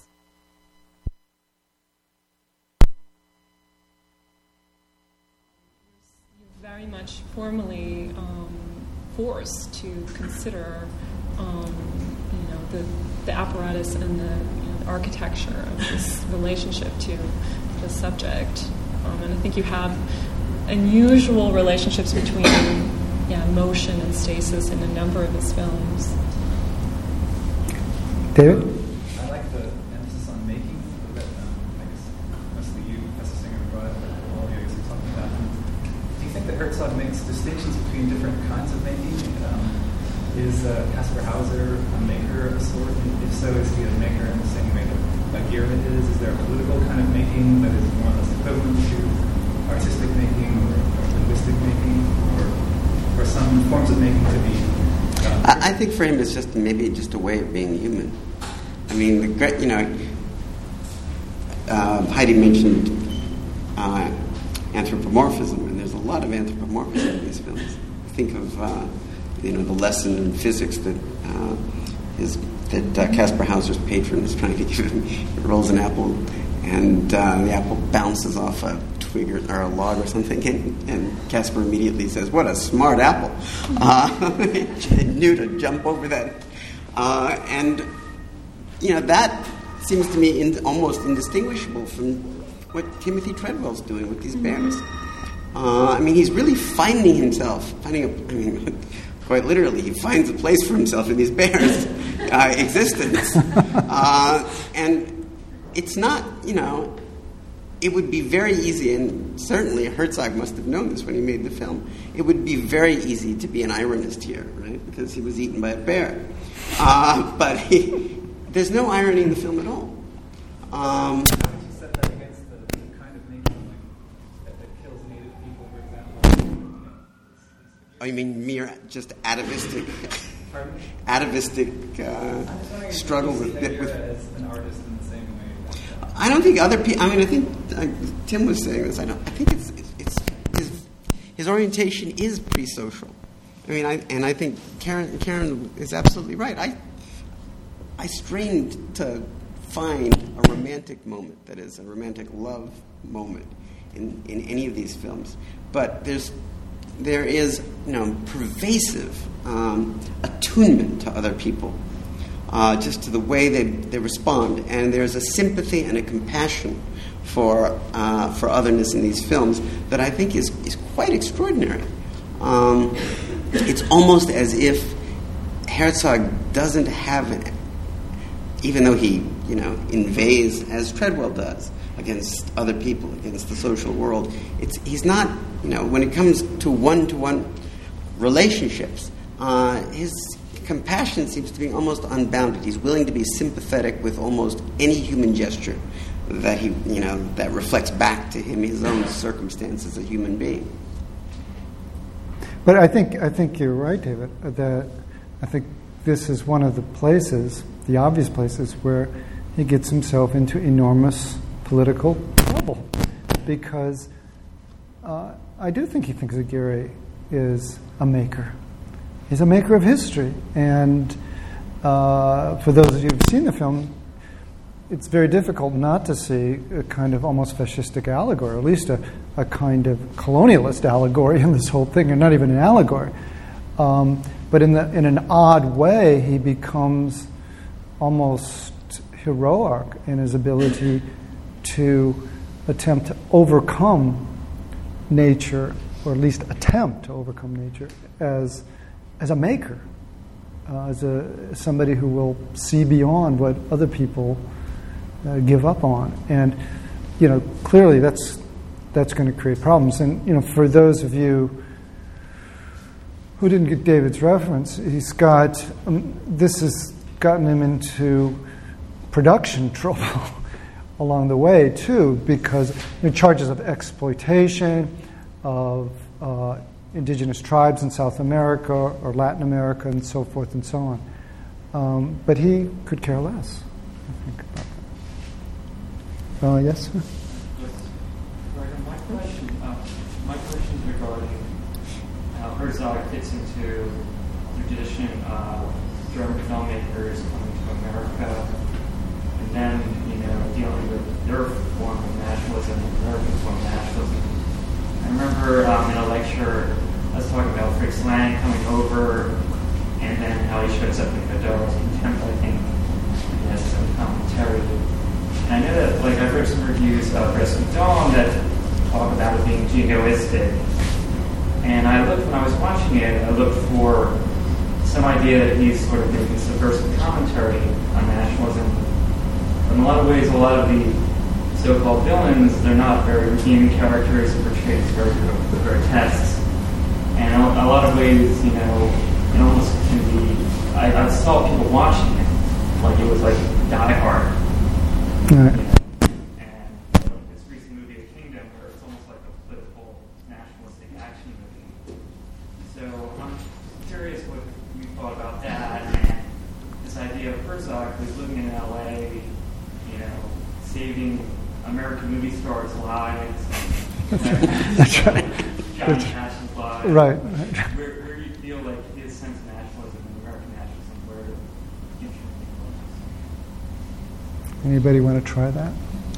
you're very much formally um, forced to consider. Um, you know the the apparatus and the, you know, the architecture of this relationship to the subject, um, and I think you have unusual relationships between yeah motion and stasis in a number of his films. David? I like the emphasis on making that um, I guess mostly you, Professor Singer, brought up that all of you guys are talking about. Do you think that Herzog makes distinctions between different kinds of making? Um, Is uh, Caspar Hauser a maker of a sort? And if so, is he a maker in the same way that like Gierman is? Is there a political kind of making that is more or less equivalent to artistic making or, or linguistic making, or, or some forms of making to be? Um, I, I think for him it's just maybe just a way of being human. I mean, the great, you know, uh, Heidi mentioned uh, anthropomorphism, and there's a lot of anthropomorphism in these films. Think of. Uh, You know the lesson in physics that uh, is that uh, Caspar Hauser's patron is trying to give him. He rolls an apple, and uh, the apple bounces off a twig or, or a log or something, and, and Caspar immediately says, "What a smart apple!" Uh, he knew to jump over that, uh, and you know that seems to me in, almost indistinguishable from what Timothy Treadwell's doing with these bears. Uh, I mean, he's really finding himself, finding a. I mean. Quite literally, he finds a place for himself in these bears' uh, existence. Uh, and it's not, you know, it would be very easy, and certainly Herzog must have known this when he made the film, it would be very easy to be an ironist here, right, because he was eaten by a bear. Uh, but he, there's no irony in the film at all. Um, Oh, you mean mere just atavistic, atavistic uh, struggle with, with. As an artist in the same way. I don't think other people. I mean, I think uh, Tim was saying this. I don't. I think it's it's, it's his, his orientation is pre-social. I mean, I and I think Karen Karen is absolutely right. I I strained to find a romantic moment that is a romantic love moment in in any of these films, but there's. There is, you know, pervasive um, attunement to other people, uh, just to the way they, they respond, and there's a sympathy and a compassion for uh, for otherness in these films that I think is is quite extraordinary. Um, it's almost as if Herzog doesn't have an, even though he, you know, inveighs as Treadwell does against other people, against the social world. It's he's not, you know, when it comes to one-to-one relationships, uh, his compassion seems to be almost unbounded. He's willing to be sympathetic with almost any human gesture that he, you know, that reflects back to him his own circumstance as a human being. But I think I think you're right, David. That I think this is one of the places, the obvious places, where he gets himself into enormous political trouble, because uh, I do think he thinks Aguirre is a maker. He's a maker of history, and uh, for those of you who've seen the film, it's very difficult not to see a kind of almost fascistic allegory, or at least a, a kind of colonialist allegory in this whole thing, or not even an allegory. Um, but in the in an odd way, he becomes almost heroic in his ability to attempt to overcome nature, or at least attempt to overcome nature, as as a maker, uh, as a as somebody who will see beyond what other people uh, give up on. And you know, clearly that's that's going to create problems. And you know, for those of you who didn't get David's reference, he's got um, this has gotten him into production trouble along the way too, because you know, charges of exploitation of uh, indigenous tribes in South America or Latin America and so forth and so on. Um, but he could care less, I think, about that. Uh, yes? Yes. Right, my question, uh, my question is regarding how Herzog fits into the tradition of German filmmakers coming to America, and then, you know, dealing with their form of nationalism and American form of nationalism. I remember um, in a lecture, I was talking about Fritz Lang coming over, and then how he shows up in Godot's Contempt, I think. He has some commentary. And I know that, like, I've read some reviews of Rescue Dawn that talk about it being jingoistic. And I looked, when I was watching it, I looked for some idea that he's sort of making subversive commentary on nationalism. In a lot of ways, a lot of the so-called villains, they're not very redeeming characters, they're portrayed as very grotesque. And a, a lot of ways, you know, it almost can be, I, I saw people watching it like it was like Die Hard. Right. You know? And you know, this recent movie, The Kingdom, where it's almost like a political, nationalistic action movie. So I'm curious what you thought about that, and this idea of Herzog, who's living in L A, you know, saving American movie stars' lives. That's right. Johnny Cash's lives. Right. Where, where do you feel like his sense of nationalism and American nationalism, where the future will be? Anybody want to try that?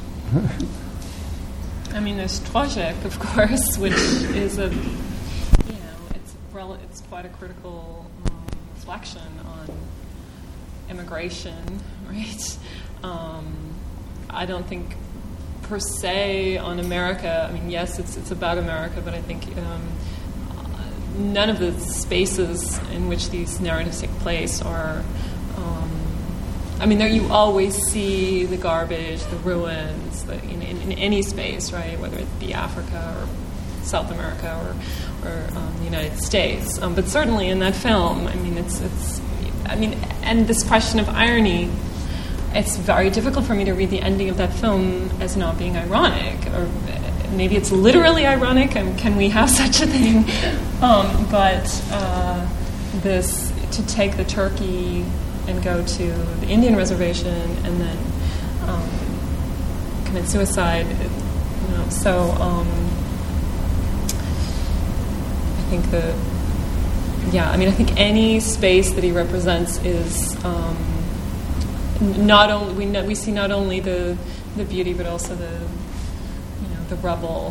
I mean, there's Trojek, of course, which is a, you know, it's rel- it's quite a critical um, reflection on immigration, right? Um, I don't think per se on America. I mean, yes, it's it's about America, but I think um, none of the spaces in which these narratives take place are. Um, I mean, there you always see the garbage, the ruins, the, in, in, in any space, right? Whether it be Africa or South America or or um, the United States, um, but certainly in that film, I mean, it's it's. I mean, and this question of irony. It's very difficult for me to read the ending of that film as not being ironic, or maybe it's literally ironic. And can we have such a thing? Um, but uh, this to take the turkey and go to the Indian reservation and then um, commit suicide. You know, so um, I think the yeah. I mean, I think any space that he represents is. Um, Not only we know, we see not only the the beauty, but also the you know the rubble.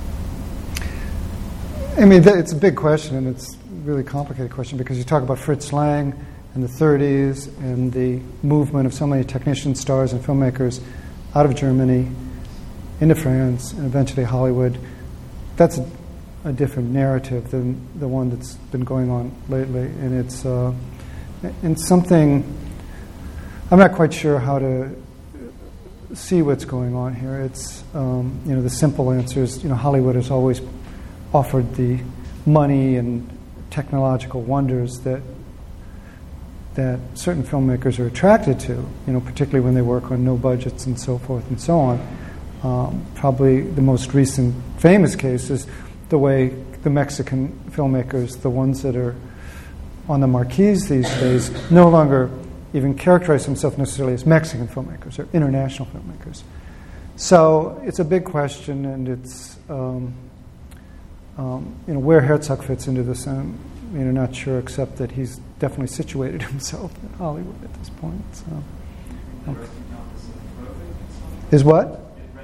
I mean, that, it's a big question, and it's a really complicated question because you talk about Fritz Lang in the thirties and the movement of so many technician stars and filmmakers out of Germany into France and eventually Hollywood. That's a, a different narrative than the one that's been going on lately, and it's uh, and something. I'm not quite sure how to see what's going on here. It's um, you know the simple answer is you know Hollywood has always offered the money and technological wonders that that certain filmmakers are attracted to. You know, particularly when they work on no budgets and so forth and so on. Um, probably the most recent famous case is the way the Mexican filmmakers, the ones that are on the marquees these days, no longer even characterize themselves necessarily as Mexican filmmakers or international filmmakers. So it's a big question, and it's um, um, you know where Herzog fits into this. I'm you know not sure, except that he's definitely situated himself in Hollywood at this point. So, okay. Is what?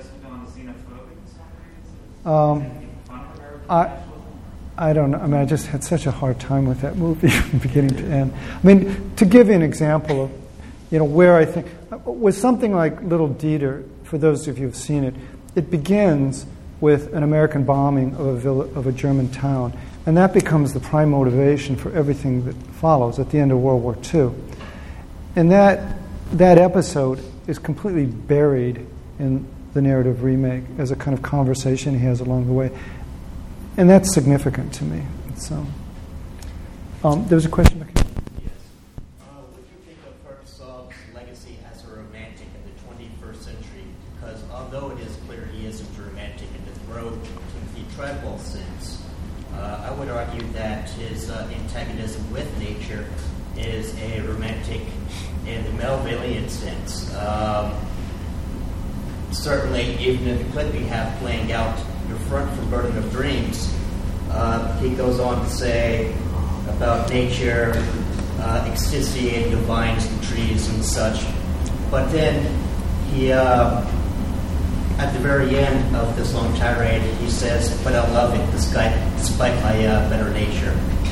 Um, I. I don't know. I mean, I just had such a hard time with that movie from beginning to end. I mean, to give you an example of, you know, where I think, with something like Little Dieter, for those of you who've seen it, it begins with an American bombing of a, vill- of a German town. And that becomes the prime motivation for everything that follows at the end of World War Two. And that, that episode is completely buried in the narrative remake as a kind of conversation he has along the way. And that's significant to me. So, um, there was a question back here. Yes. Uh, would you think of Herzog's legacy as a romantic in the twenty-first century? Because although it is clear he isn't a romantic in the Thoreau Timothy Treadwell sense, uh, I would argue that his uh, antagonism with nature is a romantic in the Melvillian sense. Um, certainly, even in the clip you have playing out your front from Burden of Dreams, uh, he goes on to say about nature, uh, extasiating the vines and trees and such. But then he, uh, at the very end of this long tirade, he says, "But I love it despite, despite my uh, better nature."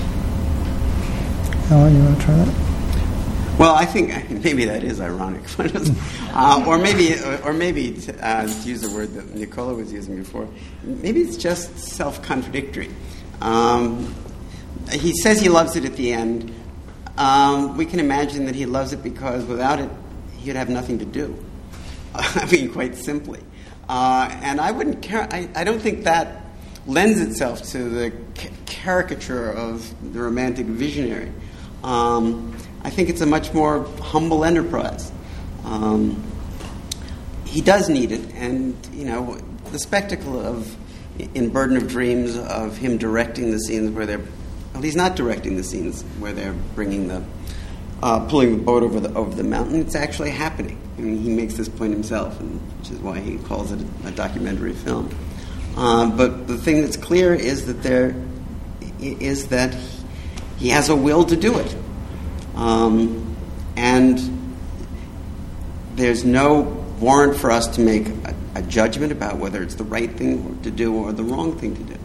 Alan, you want to try that? Well, I think maybe that is ironic, uh, or maybe, or maybe uh, to use the word that Nicola was using before, maybe it's just self-contradictory. Um, he says he loves it at the end. Um, we can imagine that he loves it because without it, he'd have nothing to do. I mean, quite simply. Uh, and I wouldn't care. I, I don't think that lends itself to the ca- caricature of the romantic visionary. Um, I think it's a much more humble enterprise. Um, he does need it, and you know the spectacle of in Burden of Dreams of him directing the scenes where they're, well, he's not directing the scenes where they're bringing the, uh, pulling the boat over the over the mountain. It's actually happening. I mean, he makes this point himself, and which is why he calls it a, a documentary film. Uh, but the thing that's clear is that there is that he has a will to do it. Um, and there's no warrant for us to make a, a judgment about whether it's the right thing to do or the wrong thing to do.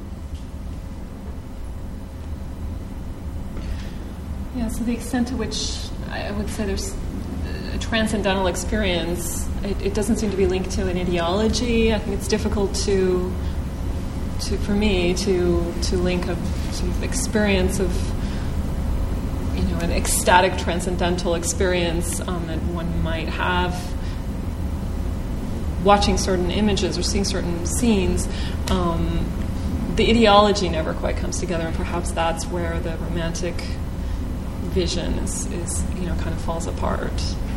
Yeah, so the extent to which I would say there's a transcendental experience, it, it doesn't seem to be linked to an ideology. I think it's difficult to, to for me, to to link a sort of experience of, you know, an ecstatic transcendental experience um, that one might have watching certain images or seeing certain scenes. Um, the ideology never quite comes together, and perhaps that's where the romantic vision is, is you know, kind of falls apart.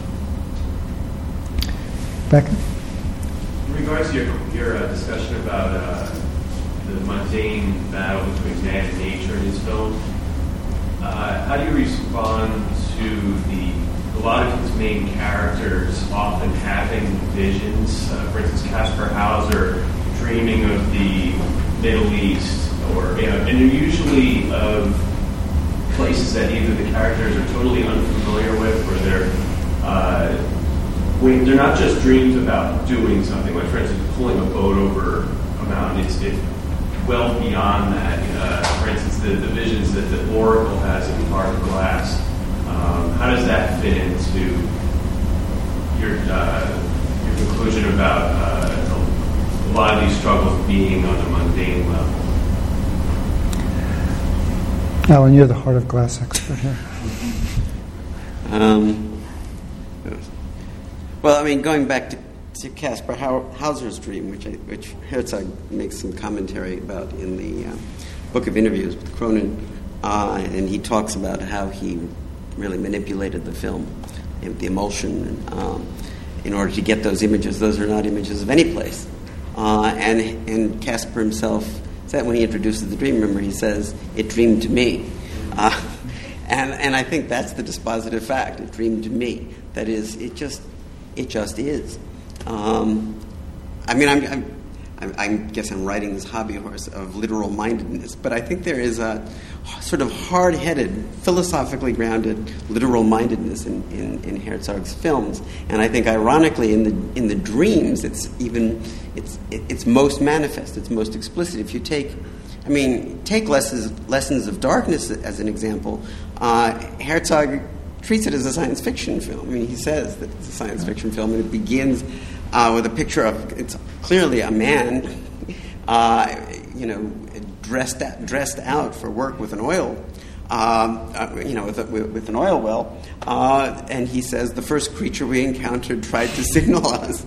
Becca? In regards to your, your uh, discussion about uh, the mundane battle between man and nature in his film, Uh, how do you respond to the a lot of his main characters often having visions? Uh, for instance, Caspar Hauser dreaming of the Middle East, or you know, and they're usually of places that either the characters are totally unfamiliar with, or they're uh, when they're not just dreams about doing something. Like, for instance, pulling a boat over a mountain. It's it, well beyond that. Uh, for instance, the, the visions that the Oracle has in Hard Glass. Um, how does that fit into your uh, your conclusion about uh, a lot of these struggles being on a mundane level? Alan, you're the Heart of Glass expert here. Um, well, I mean, going back to to Caspar Hauser's dream, which I, which Herzog makes some commentary about in the uh, book of interviews with Cronin, uh, and he talks about how he really manipulated the film, the emulsion, um, in order to get those images. Those are not images of any place. Uh, and and Caspar himself said when he introduces the dream, remember, he says, "It dreamed to me." Uh, and and I think that's the dispositive fact. It dreamed to me. That is, it just it just is. Um, I mean, I'm, I'm, I'm, I guess I'm riding this hobby horse of literal mindedness, but I think there is a sort of hard-headed, philosophically grounded literal mindedness in, in, in Herzog's films, and I think, ironically, in the in the dreams, it's even it's it's most manifest, it's most explicit. If you take, I mean, take lessons lessons of darkness as an example. Uh, Herzog treats it as a science fiction film. I mean, he says that it's a science fiction film, and it begins uh, with a picture of, it's clearly a man uh, you know, dressed out, dressed out for work with an oil, um, uh, you know, with, a, with an oil well, uh, and he says the first creature we encountered tried to signal us.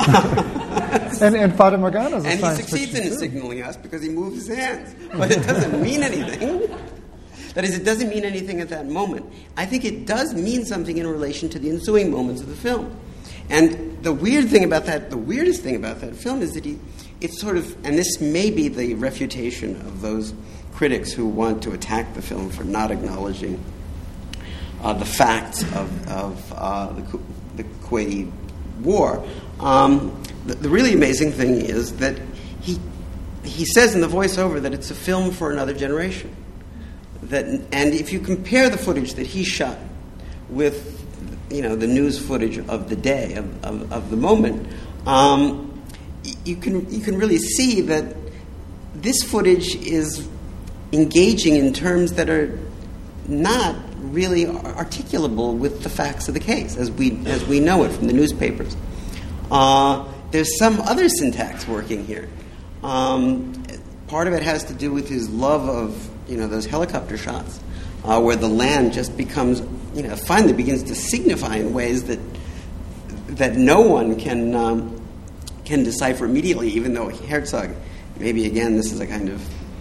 and and Fata Morgana's a and science he succeeds fiction in too. signaling us because he moves his hands, but it doesn't mean anything. That is, it doesn't mean anything at that moment. I think it does mean something in relation to the ensuing moments of the film. And the weird thing about that, the weirdest thing about that film is that he, it's sort of, and this may be the refutation of those critics who want to attack the film for not acknowledging uh, the facts of, of uh, the, the Kuwaiti War. Um, the, the really amazing thing is that he he says in the voiceover that it's a film for another generation. That, and if you compare the footage that he shot with, you know, the news footage of the day, of, of, of the moment, um, you can you can really see that this footage is engaging in terms that are not really articulable with the facts of the case, as we as we know it from the newspapers. Uh, there's some other syntax working here. Um, part of it has to do with his love of, you know, those helicopter shots, uh, where the land just becomes, you know, finally begins to signify in ways that that no one can um, can decipher immediately. Even though Herzog, maybe again this is a kind of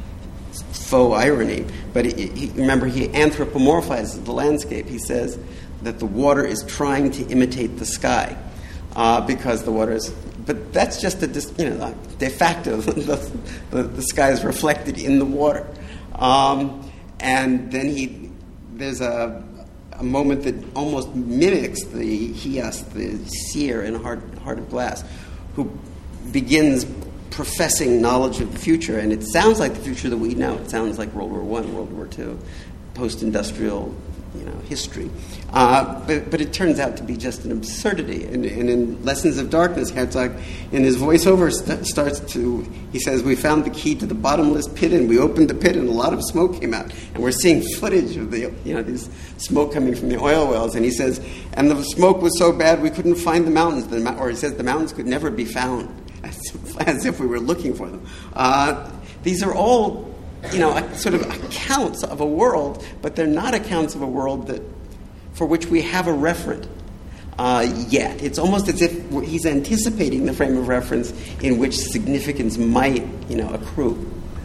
faux irony, but he, he, remember he anthropomorphizes the landscape. He says that the water is trying to imitate the sky uh, because the water is. But that's just a, you know, de facto. the, the, the sky is reflected in the water. Um, and then he, there's a, a moment that almost mimics the Hias, the seer in Heart, Heart of Glass, who begins professing knowledge of the future, and it sounds like the future that we know. It sounds like World War One, World War Two, post-industrial, you know, history. Uh, but, but it turns out to be just an absurdity. And, and in Lessons of Darkness, Herzog, in his voiceover, st- starts to, he says, we found the key to the bottomless pit, and we opened the pit, and a lot of smoke came out. And we're seeing footage of the, you know, this smoke coming from the oil wells. And he says, and the smoke was so bad we couldn't find the mountains. The, or he says the mountains could never be found, as if, as if we were looking for them. Uh, these are all, you know, sort of accounts of a world, but they're not accounts of a world that for which we have a referent uh, yet. It's almost as if he's anticipating the frame of reference in which significance might, you know, accrue.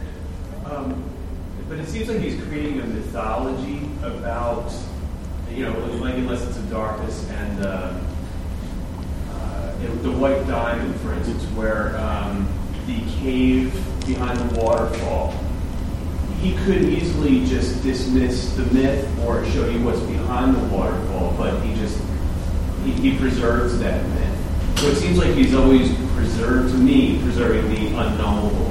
Um, but it seems like he's creating a mythology about, you know, like in Lessons of Darkness and uh, uh, the White Diamond, for instance, where um, the cave behind the waterfall, he could easily just dismiss the myth or show you what's behind the waterfall, but he just, he, he preserves that myth. So it seems like he's always preserved, to me, preserving the unknowable.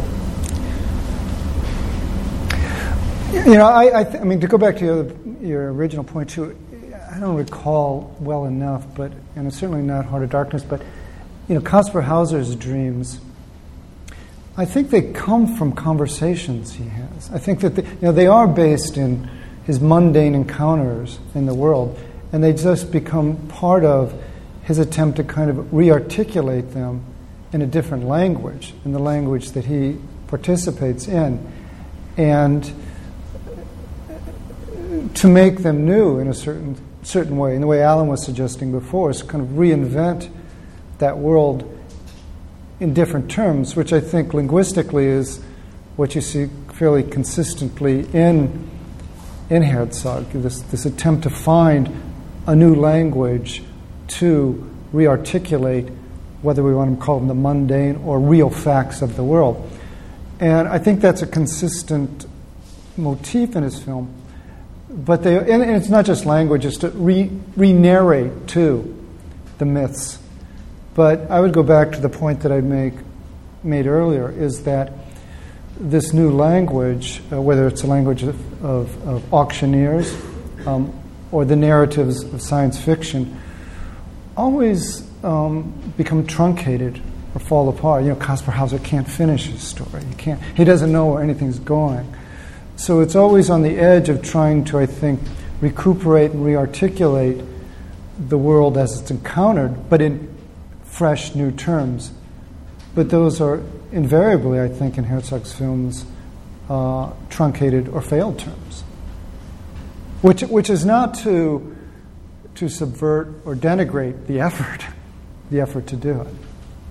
You know, I, I, th- I mean, to go back to your, your original point, too, I don't recall well enough, but, and it's certainly not Heart of Darkness, but, you know, Kaspar Hauser's dreams, I think they come from conversations he has. I think that they, you know, they are based in his mundane encounters in the world, and they just become part of his attempt to kind of re-articulate them in a different language, in the language that he participates in, and to make them new in a certain certain way, in the way Alan was suggesting before, is kind of reinvent that world in different terms, which I think linguistically is what you see fairly consistently in in Herzog, this, this attempt to find a new language to re-articulate, whether we want to call them the mundane or real facts of the world. And I think that's a consistent motif in his film. But they, and it's not just language, it's to re, re-narrate, too, the myths. But I would go back to the point that I make made earlier, is that this new language, uh, whether it's a language of, of, of auctioneers um, or the narratives of science fiction, always um, become truncated or fall apart. You know, Kaspar Hauser can't finish his story. He can't. He doesn't know where anything's going. So it's always on the edge of trying to, I think, recuperate and re-articulate the world as it's encountered, but in fresh, new terms. But those are invariably, I think, in Herzog's films, uh, truncated or failed terms, which which is not to to subvert or denigrate the effort, the effort to do it.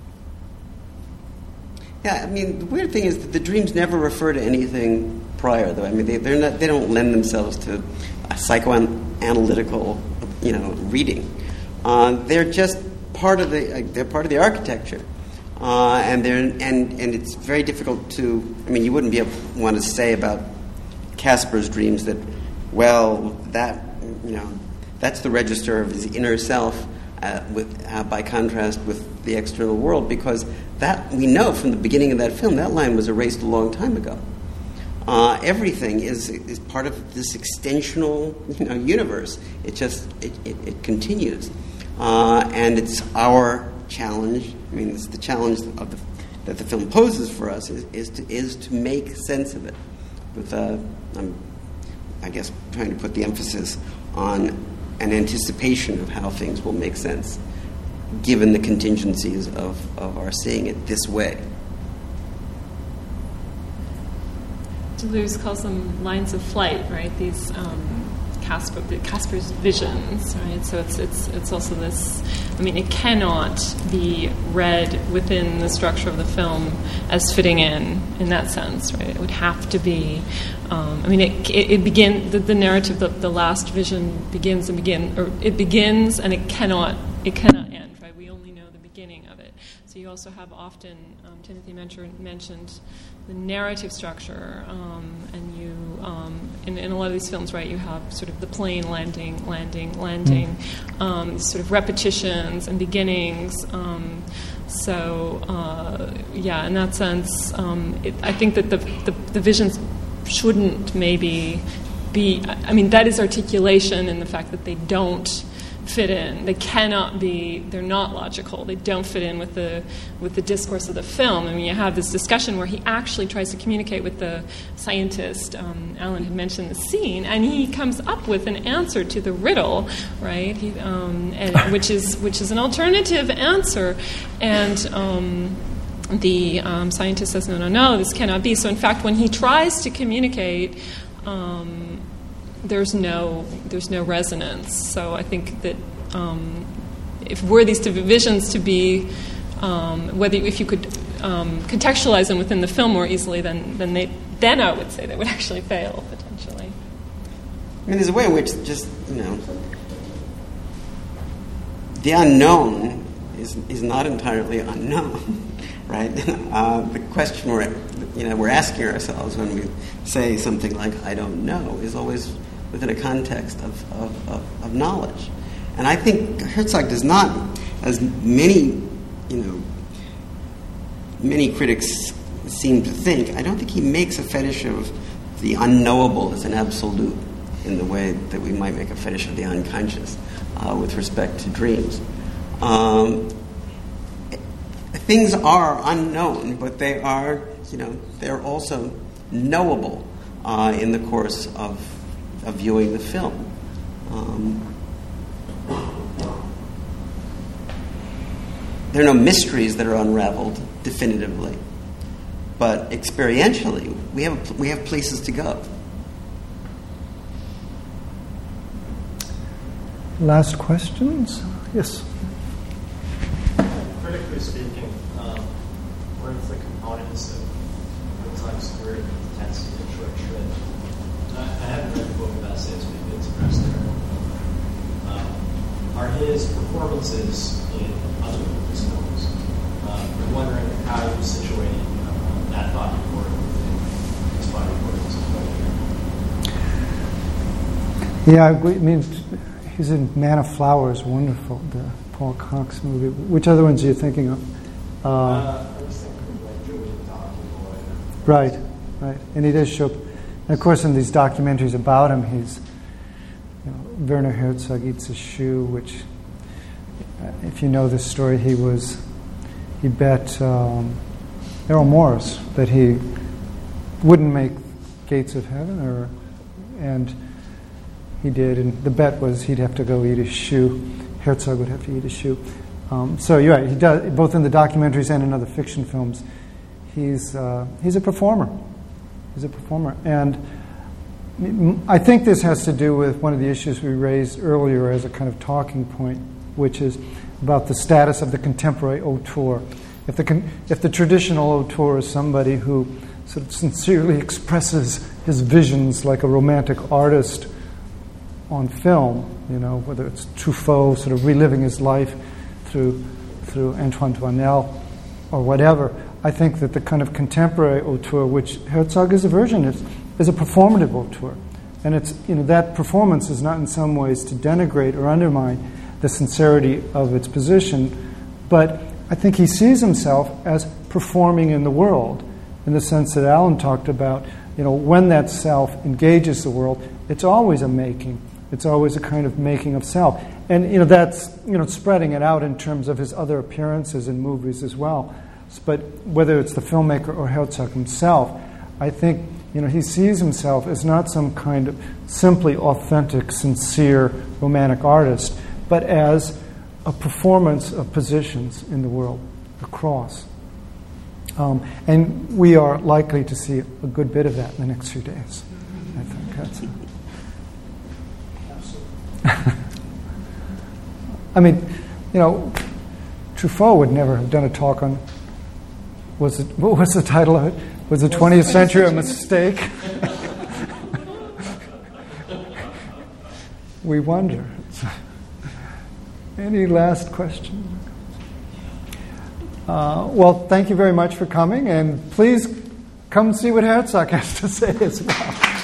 Yeah, I mean, the weird thing is that the dreams never refer to anything prior, though. I mean, they they're not they don't lend themselves to a psychoanalytical, you know, reading. Uh, they're just part of the uh, they're part of the architecture, uh, and they're and and it's very difficult to. I mean, you wouldn't be able to want to say about Casper's dreams that, well, that you know, that's the register of his inner self, uh, with uh, by contrast with the external world, because that we know from the beginning of that film that line was erased a long time ago. Uh, everything is is part of this extensional, you know, universe. It just it, it, it continues, uh, and it's our challenge. I mean, it's the challenge of the, that the film poses for us is, is to is to make sense of it. With uh, I'm, I guess, trying to put the emphasis on an anticipation of how things will make sense, given the contingencies of, of our seeing it this way. Deleuze calls them lines of flight, right? These um, Casper, Casper's visions, right? So it's it's it's also this. I mean, it cannot be read within the structure of the film as fitting in in that sense, right? It would have to be. Um, I mean, it it, it begin the, the narrative, the, the last vision begins and begin, or it begins and it cannot it cannot end, right? We only know the beginning of it. So you also have often um, Timothy mentioned mentioned. the narrative structure, um, and you, um, in, in a lot of these films, right, you have sort of the plane landing, landing, landing, mm. um, sort of repetitions and beginnings. Um, so, uh, yeah, in that sense, um, it, I think that the, the the visions shouldn't maybe be. I mean, that is articulation in the fact that they don't fit in. They cannot be. They're not logical. They don't fit in with the with the discourse of the film. I mean, you have this discussion where he actually tries to communicate with the scientist. Um, Alan had mentioned the scene, and he comes up with an answer to the riddle, right? He, um, and, which is which is an alternative answer, and. Um, the um, scientist says, no, no, no, this cannot be. So, in fact, when he tries to communicate. Um, There's no, there's no resonance. So I think that um, if were these visions to be, um, whether if you could um, contextualize them within the film more easily, then then they, then I would say they would actually fail potentially. I mean, there's a way in which just you know the unknown is is not entirely unknown, right? Uh, the question we're you know we're asking ourselves when we say something like "I don't know" is always within a context of, of, of, of knowledge. And I think Herzog does not, as many, you know, many critics seem to think, I don't think he makes a fetish of the unknowable as an absolute in the way that we might make a fetish of the unconscious uh, with respect to dreams. Um, things are unknown, but they are, you know, they're also knowable uh, in the course of of viewing the film. Um, there are no mysteries that are unraveled definitively, but experientially, we have we have places to go. Last questions? Yes. Critically speaking, um, what are the components of Herzog's spirit, intensity, and short shrift? I haven't read the book of essays, maybe it's addressed there. Um, are his performances in other movies films? Um, I'm wondering how you situate uh, that body of work within his body of work as a Yeah, I mean, he's in Man of Flowers, wonderful, the Paul Cox movie. Which other ones are you thinking of? Uh, uh, I was thinking of like Julian Donkey Boy. Right, right. And he does show... And of course, in these documentaries about him, he's, you know, Werner Herzog eats a shoe, which, uh, if you know this story, he was, he bet um, Errol Morris that he wouldn't make Gates of Heaven, or, and he did. And the bet was he'd have to go eat a shoe. Herzog would have to eat a shoe. Um, so you're right. He does both in the documentaries and in other fiction films. he's uh, he's a performer. He's a performer, and I think this has to do with one of the issues we raised earlier as a kind of talking point, which is about the status of the contemporary auteur. If the con- if the traditional auteur is somebody who sort of sincerely expresses his visions like a romantic artist on film, you know, whether it's Truffaut sort of reliving his life through through Antoine Doinel or whatever, I think that the kind of contemporary auteur, which Herzog is a version, is, is a performative auteur. And it's, you know, that performance is not in some ways to denigrate or undermine the sincerity of its position, but I think he sees himself as performing in the world, in the sense that Alan talked about, you know, when that self engages the world, it's always a making. It's always a kind of making of self. And, you know, that's, you know, spreading it out in terms of his other appearances in movies as well. But whether it's the filmmaker or Herzog himself, I think, you know, he sees himself as not some kind of simply authentic, sincere, romantic artist, but as a performance of positions in the world across. Um, and we are likely to see a good bit of that in the next few days. I think that's it. I mean, you know, Truffaut would never have done a talk on, was it, what was the title of it? Was the twentieth century a mistake? We wonder. Any last question? Uh, well, thank you very much for coming, and please come see what Herzog has to say as well.